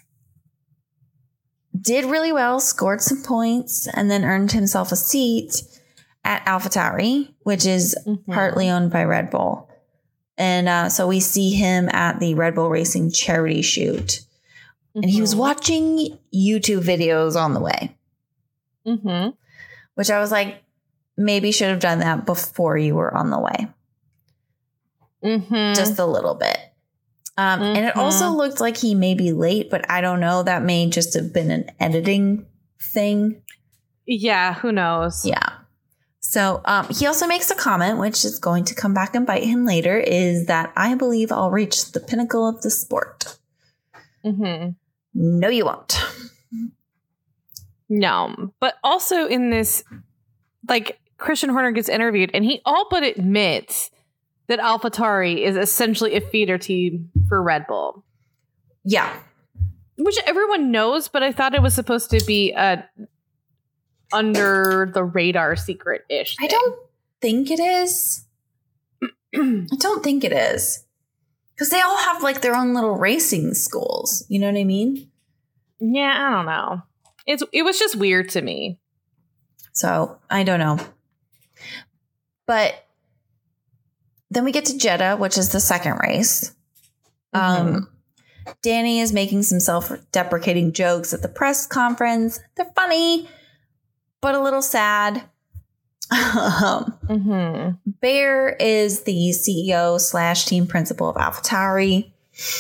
did really well, scored some points, and then earned himself a seat at AlphaTauri, which is partly owned by Red Bull. And so we see him at the Red Bull Racing charity shoot. And he was watching YouTube videos on the way. Which I was like, maybe should have done that before you were on the way. Just a little bit. And it also looked like he may be late, but I don't know. That may just have been an editing thing. Yeah, who knows? Yeah. So he also makes a comment, which is going to come back and bite him later, is that I believe I'll reach the pinnacle of the sport. No, you won't. No. But also in this, Christian Horner gets interviewed and he all but admits that AlphaTauri is essentially a feeder team for Red Bull. Yeah. Which everyone knows, but I thought it was supposed to be a under the radar secret-ish thing. I don't think it is. I don't think it is. Because they all have like their own little racing schools. You know what I mean? Yeah, I don't know. It was just weird to me. So I don't know. But then we get to Jeddah, which is the second race. Danny is making some self-deprecating jokes at the press conference. They're funny, but a little sad. Bear is the CEO / team principal of AlphaTauri.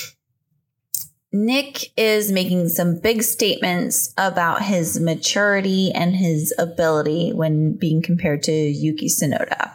Nick is making some big statements about his maturity and his ability when being compared to Yuki Tsunoda.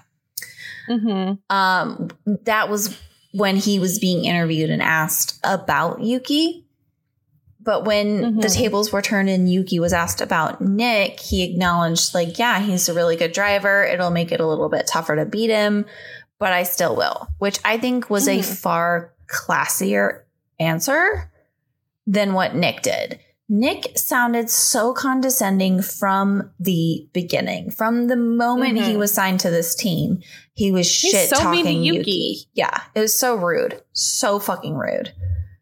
That was when he was being interviewed and asked about Yuki. But when the tables were turned and Yuki was asked about Nick, he acknowledged, like, yeah, he's a really good driver. It'll make it a little bit tougher to beat him, but I still will, which I think was a far classier answer than what Nick did. Nick sounded so condescending from the beginning. From the moment he was signed to this team, he was shit talking so Yuki. Yeah, it was so rude. So fucking rude.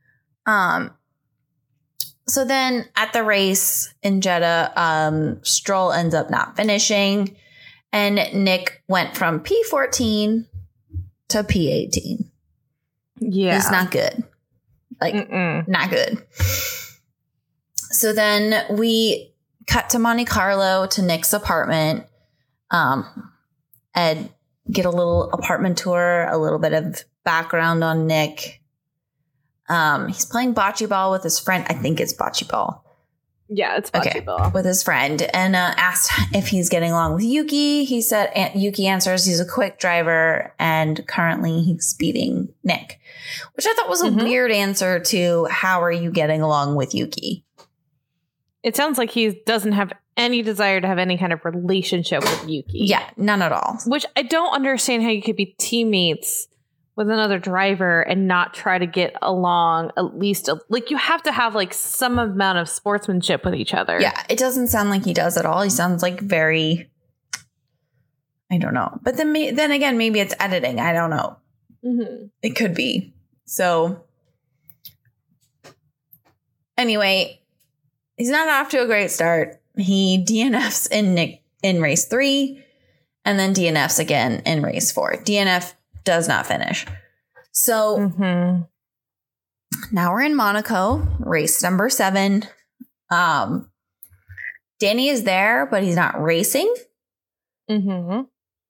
So then at the race in Jeddah, Stroll ends up not finishing, and Nick went from P14 to P18. Yeah. It's not good. Like, not good. So then we cut to Monte Carlo, to Nick's apartment, and get a little apartment tour, a little bit of background on Nick. He's playing bocce ball with his friend. I think it's bocce ball. Yeah, it's bocce ball. With his friend, and asked if he's getting along with Yuki. He said Yuki answers he's a quick driver and currently he's beating Nick, which I thought was a weird answer to how are you getting along with Yuki? It sounds like he doesn't have any desire to have any kind of relationship with Yuki. Yeah, none at all. Which I don't understand how you could be teammates with another driver and not try to get along at least. Like, you have to have like some amount of sportsmanship with each other. Yeah, it doesn't sound like he does at all. He sounds like very, I don't know. But then again, maybe it's editing. I don't know. It could be. So anyway, he's not off to a great start. He DNFs in race 3 and then DNFs again in race 4. DNF does not finish. So now we're in Monaco, race number 7. Danny is there, but he's not racing. And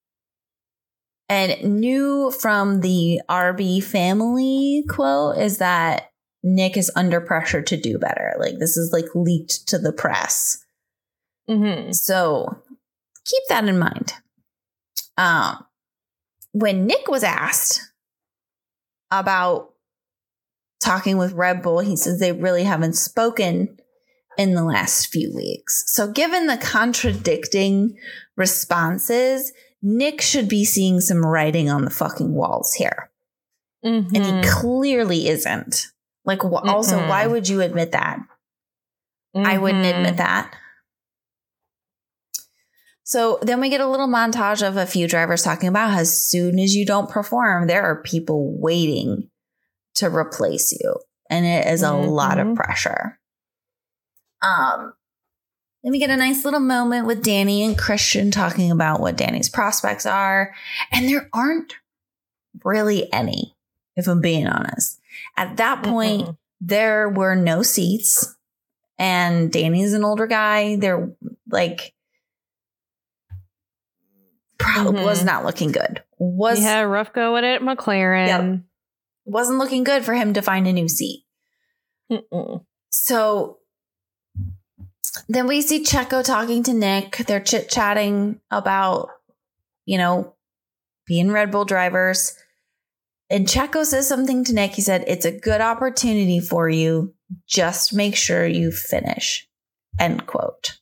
new from the RB family quote is that Nick is under pressure to do better. Like, this is like leaked to the press. So keep that in mind. When Nick was asked about talking with Red Bull, he says they really haven't spoken in the last few weeks. So given the contradicting responses, Nick should be seeing some writing on the fucking walls here. And he clearly isn't. Like, also, why would you admit that? I wouldn't admit that. So then we get a little montage of a few drivers talking about how as soon as you don't perform, there are people waiting to replace you. And it is a lot of pressure. Then we get a nice little moment with Danny and Christian talking about what Danny's prospects are. And there aren't really any, if I'm being honest. At that point, there were no seats. And Danny's an older guy. They're like... probably was not looking good. He had a rough go at it at McLaren. Yep. Wasn't looking good for him to find a new seat. So then we see Checo talking to Nick. They're chit-chatting about, being Red Bull drivers. And Checo says something to Nick. He said, it's a good opportunity for you. Just make sure you finish. End quote.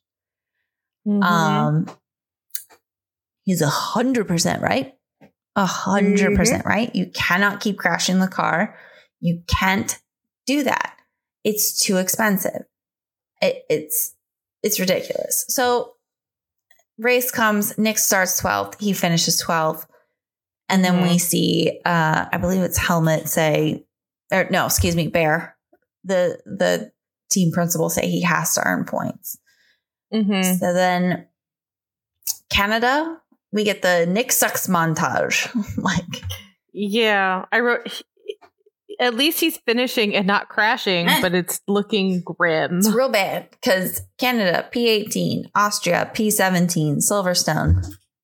He's 100% right. 100% right. You cannot keep crashing the car. You can't do that. It's too expensive. It's ridiculous. So race comes. Nick starts 12th. He finishes 12th. And then we see, I believe it's Helmut say, Bear, the team principal, say he has to earn points. Mm-hmm. So then Canada, we get the Nick sucks montage. Yeah, I wrote, at least he's finishing and not crashing, but it's looking grim. It's real bad because Canada, P18, Austria, P17, Silverstone,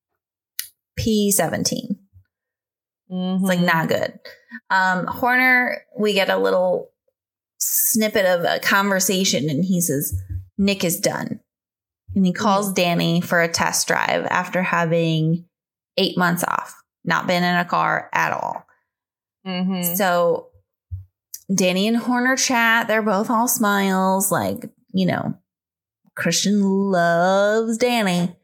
P17. Mm-hmm. It's not good. Horner, we get a little snippet of a conversation and he says, Nick is done. And he calls Danny for a test drive after having 8 months off, not been in a car at all. Mm-hmm. So Danny and Horner chat. They're both all smiles. Christian loves Danny.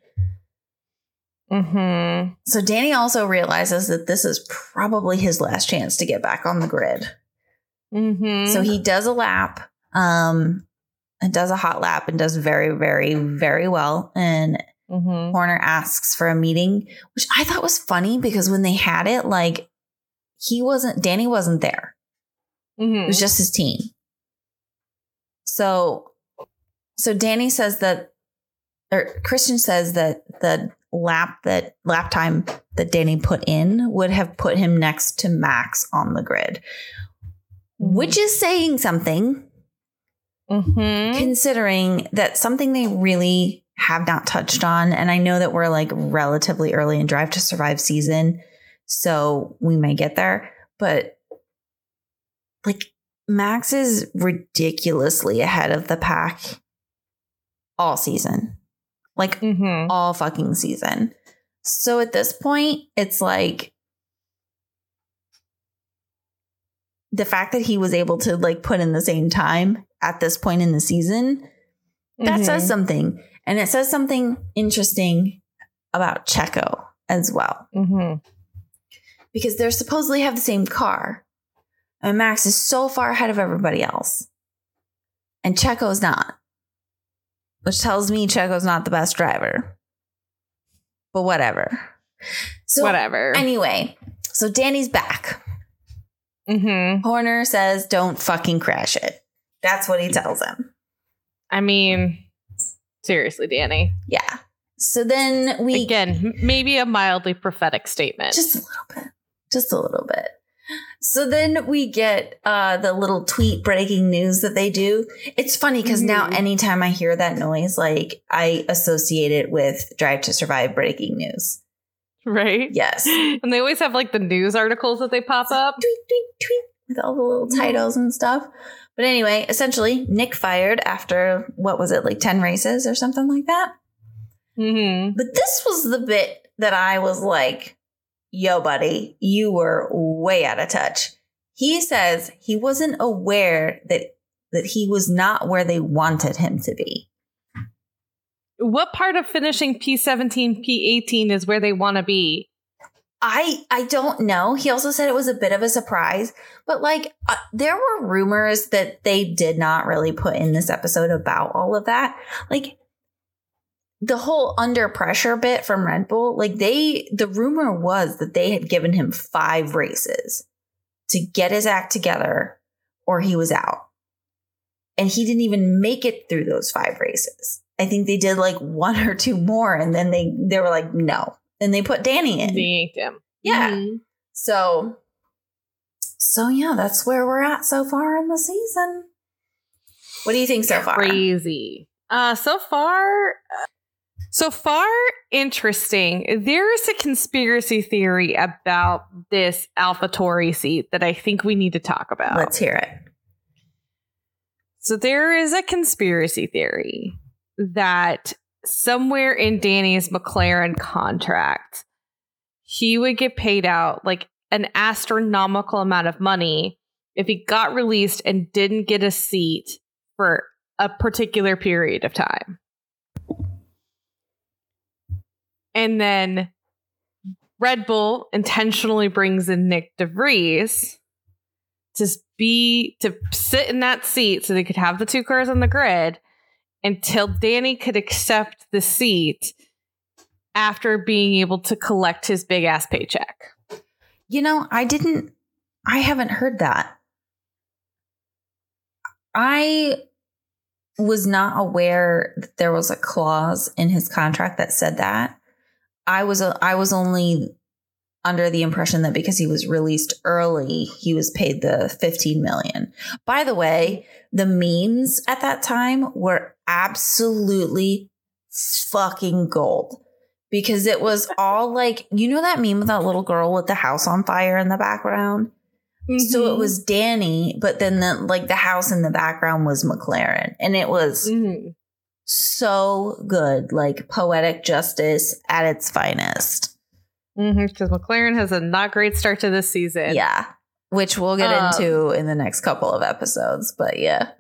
Mm-hmm. So Danny also realizes that this is probably his last chance to get back on the grid. Mm-hmm. So he does a lap, and does a hot lap and does very, very, very well. And Horner asks for a meeting, which I thought was funny because when they had it, Danny wasn't there. It was just his team. So Danny says Christian says that the lap time that Danny put in would have put him next to Max on the grid, which is saying something, considering that something they really have not touched on. And I know that we're relatively early in Drive to Survive season, so we may get there, but Max is ridiculously ahead of the pack all season. All fucking season. So at this point, it's the fact that he was able to put in the same time at this point in the season, that says something. And it says something interesting about Checo as well. Because they're supposedly have the same car. And Max is so far ahead of everybody else. And Checo's not. Which tells me Checo's not the best driver. But whatever. So whatever. Anyway, so Danny's back. Horner says, don't fucking crash it. That's what he tells him. I mean, seriously, Danny. Yeah. So then Again, maybe a mildly prophetic statement. Just a little bit. So then we get the little tweet breaking news that they do. It's funny because now anytime I hear that noise, I associate it with Drive to Survive breaking news. Right? Yes. And they always have the news articles that they pop up. Tweet, tweet, tweet, with all the little titles and stuff. But anyway, essentially, Nick fired after, 10 races or something like that? But this was the bit that I was like, yo, buddy, you were way out of touch. He says he wasn't aware that he was not where they wanted him to be. What part of finishing P17, P18 is where they want to be? I don't know. He also said it was a bit of a surprise, but there were rumors that they did not really put in this episode about all of that. The whole under pressure bit from Red Bull, the rumor was that they had given him 5 races to get his act together or he was out. And he didn't even make it through those 5 races. I think they did 1 or 2 more and then they were like, no. And they put Danny in. They yanked him. Yeah. So yeah, that's where we're at so far in the season. What do you think so far? Crazy. So far, interesting. There is a conspiracy theory about this AlphaTauri seat that I think we need to talk about. Let's hear it. So there is a conspiracy theory that somewhere in Danny's McLaren contract, he would get paid out an astronomical amount of money if he got released and didn't get a seat for a particular period of time. And then Red Bull intentionally brings in Nick DeVries to sit in that seat so they could have the 2 cars on the grid until Danny could accept the seat after being able to collect his big ass paycheck. I haven't heard that. I was not aware that there was a clause in his contract that said that. I was only under the impression that because he was released early, he was paid the $15 million. By the way, the memes at that time were absolutely fucking gold, because it was all like, you know that meme of that little girl with the house on fire in the background? So it was Danny, but then the house in the background was McLaren, and it was so good, like poetic justice at its finest. Because McLaren has a not great start to this season. Yeah, which we'll get into in the next couple of episodes. But yeah.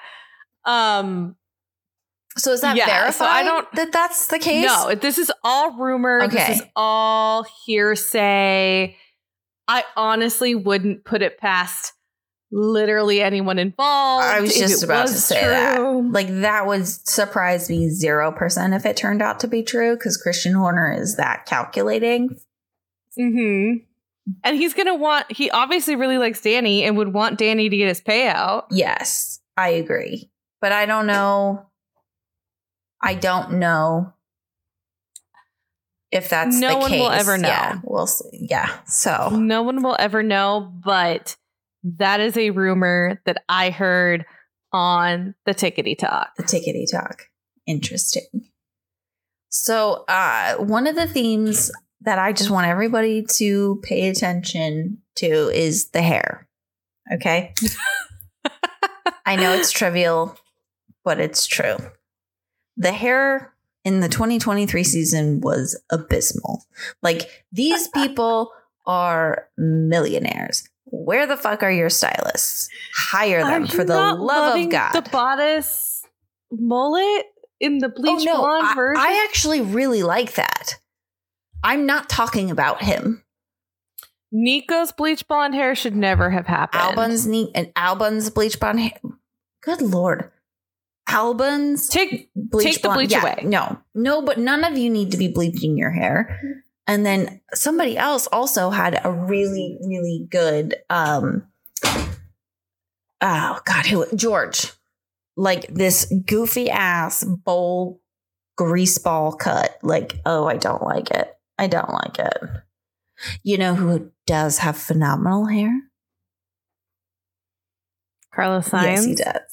So is that verified? So I don't that that's the case. No, this is all rumor. Okay. This is all hearsay. I honestly wouldn't put it past literally anyone involved. I was just about to say that. Like, that would surprise me 0% if it turned out to be true, because Christian Horner is that calculating. And he's going to he obviously really likes Danny and would want Danny to get his payout. Yes, I agree. But I don't know. If that's the case. No one will ever know. Yeah, we'll see. Yeah. So no one will ever know, but that is a rumor that I heard on the Tickety Talk. The Tickety Talk. Interesting. So one of the themes that I just want everybody to pay attention to is the hair. Okay. I know it's trivial, but it's true. The hair in the 2023 season was abysmal. Like, these people are millionaires. Where the fuck are your stylists? Hire them, for the love of God. The bodice mullet in the bleach blonde version? I actually really like that. I'm not talking about him. Nico's bleach blonde hair should never have happened. Albun's bleach blonde hair. Good Lord. Albun's take the bleach away. No, but none of you need to be bleaching your hair. And then somebody else also had a really, really good George. Like, this goofy ass bowl grease ball cut. Like, oh, I don't like it. You know who does have phenomenal hair? Carlos Sainz. Yes, he does.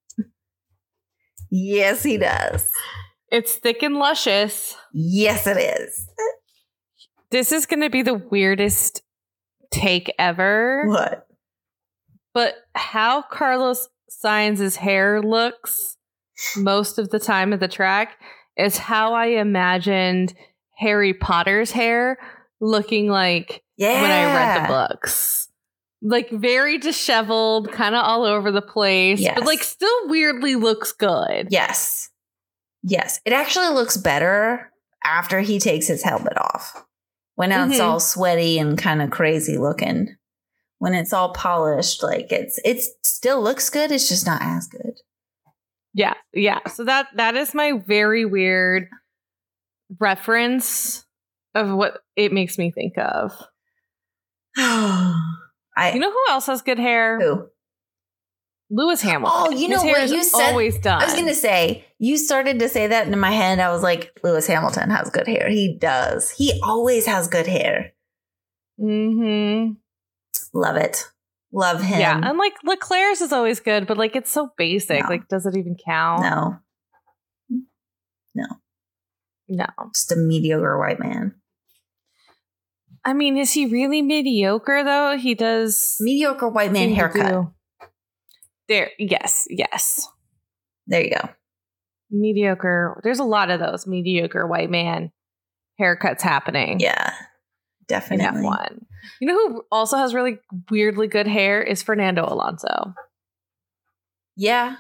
Yes, he does. It's thick and luscious. Yes, it is. This is going to be the weirdest take ever. What? But how Carlos Sainz's hair looks most of the time at the track is how I imagined Harry Potter's hair looking like when I read the books. Like, very disheveled, kind of all over the place, but like still weirdly looks good. Yes. It actually looks better after he takes his helmet off. When it's all sweaty and kind of crazy looking. When it's all polished, like, it still looks good. It's just not as good. Yeah. So that is my very weird reference of what it makes me think of. You know who else has good hair? Who? Lewis Hamilton. Oh, you know what you said? Always done. I was going to say, you started to say that, and in my head, I was like, Lewis Hamilton has good hair. He does. He always has good hair. Love it. Love him. Yeah, and like Leclerc's is always good, but like it's so basic. No. Like, does it even count? No. Just a mediocre white man. I mean, is he really mediocre, though? He does... Mediocre white man haircut. There, yes. There you go. Mediocre. There's a lot of those mediocre white man haircuts happening. Yeah, definitely. In F1. You know who also has really weirdly good hair is Fernando Alonso. Yeah.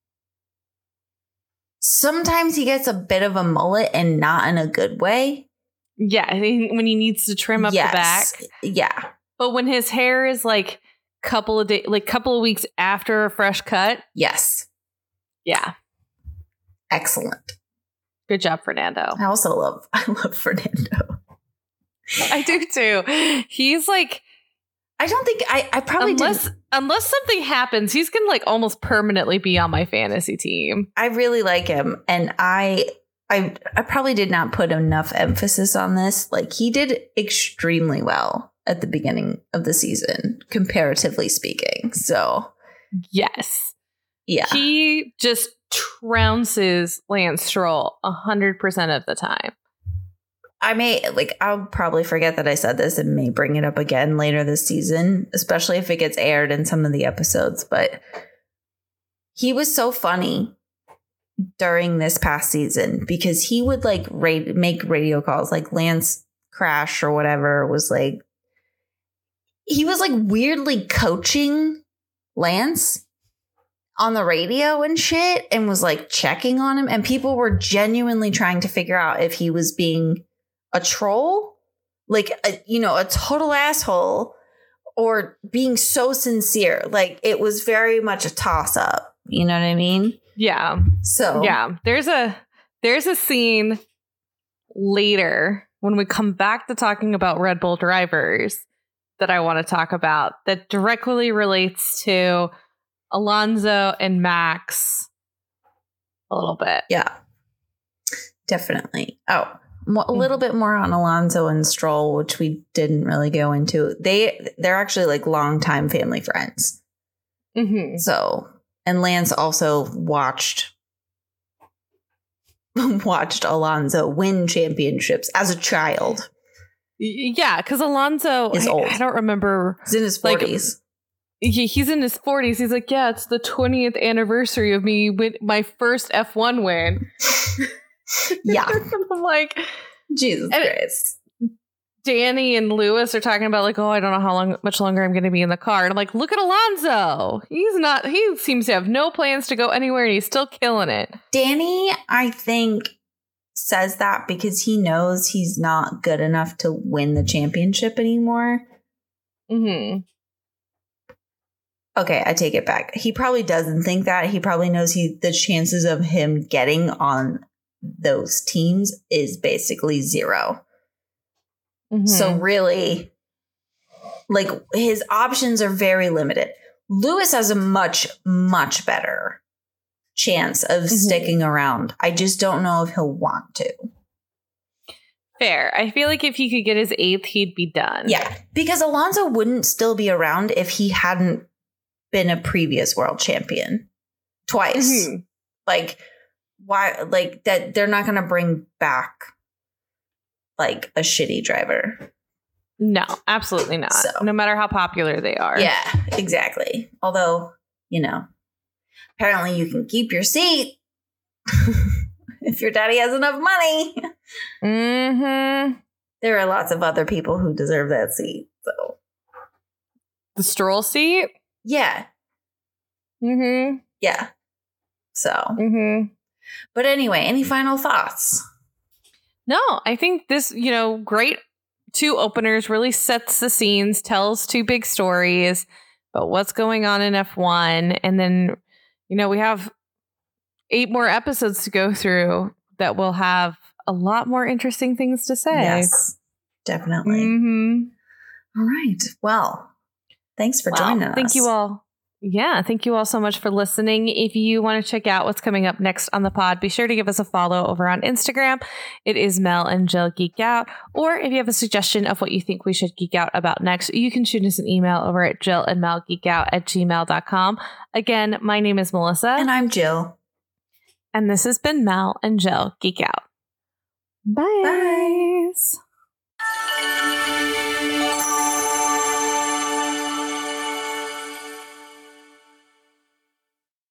Sometimes he gets a bit of a mullet and not in a good way. Yeah, when he needs to trim up the back. Yeah. But when his hair is like couple of weeks after a fresh cut. Yes. Yeah. Excellent. Good job, Fernando. I love Fernando. I do too. He's like, I don't think I probably unless something happens, he's going to like almost permanently be on my fantasy team. I really like him. And I probably did not put enough emphasis on this. Like, he did extremely well at the beginning of the season, comparatively speaking. So, yes. Yeah. He just trounces Lance Stroll 100% of the time. I'll probably forget that I said this and may bring it up again later this season, especially if it gets aired in some of the episodes. But he was so funny during this past season because he would like make radio calls, like Lance crash or whatever was like. He was like weirdly coaching Lance on the radio and shit and was like checking on him. And people were genuinely trying to figure out if he was being a troll, like, a total asshole, or being so sincere. Like, it was very much a toss up. You know what I mean? Yeah. So, yeah, there's a scene later when we come back to talking about Red Bull drivers that I want to talk about that directly relates to Alonso and Max a little bit. Yeah, definitely. Oh, a little bit more on Alonso and Stroll, which we didn't really go into. They're actually like longtime family friends. Mm-hmm. So, and Lance also watched Alonso win championships as a child. Yeah, because Alonso is old. I don't remember. He's in his 40s. He's in his 40s. He's like, yeah, it's the 20th anniversary of me with my first F1 win. Yeah. I'm like, Jesus Christ. Danny and Lewis are talking about like, oh, I don't know much longer I'm going to be in the car. And I'm like, look at Alonso. He seems to have no plans to go anywhere and he's still killing it. Danny, I think, says that because he knows he's not good enough to win the championship anymore. Mm-hmm. Okay, I take it back. He probably doesn't think that. He probably knows the chances of him getting on those teams is basically zero. Mm-hmm. So really, like, his options are very limited. Lewis has a much, much better chance of sticking around. I just don't know if he'll want to. Fair. I feel like if he could get his 8th, he'd be done. Yeah, because Alonso wouldn't still be around if he hadn't been a previous world champion twice. Mm-hmm. Like, why? Like, that they're not going to bring back like a shitty driver. No, absolutely not. So, no matter how popular they are. Yeah, exactly. Although, apparently you can keep your seat if your daddy has enough money. Mm-hmm. There are lots of other people who deserve that seat. So the Stroll seat? Yeah. Mm-hmm. Yeah. So. Mm-hmm. But anyway, any final thoughts? No, I think this, great 2 openers really sets the scenes, tells 2 big stories about what's going on in F1. And then, we have 8 more episodes to go through that will have a lot more interesting things to say. Yes, definitely. Mm-hmm. All right. Well, thanks for joining us. Thank you all. Yeah, thank you all so much for listening. If you want to check out what's coming up next on the pod, be sure to give us a follow over on Instagram. It is Mel and Jill Geek Out. Or if you have a suggestion of what you think we should geek out about next, you can shoot us an email over at jillandmelgeekout@gmail.com. Again, my name is Melissa. And I'm Jill. And this has been Mel and Jill Geek Out. Bye. Bye.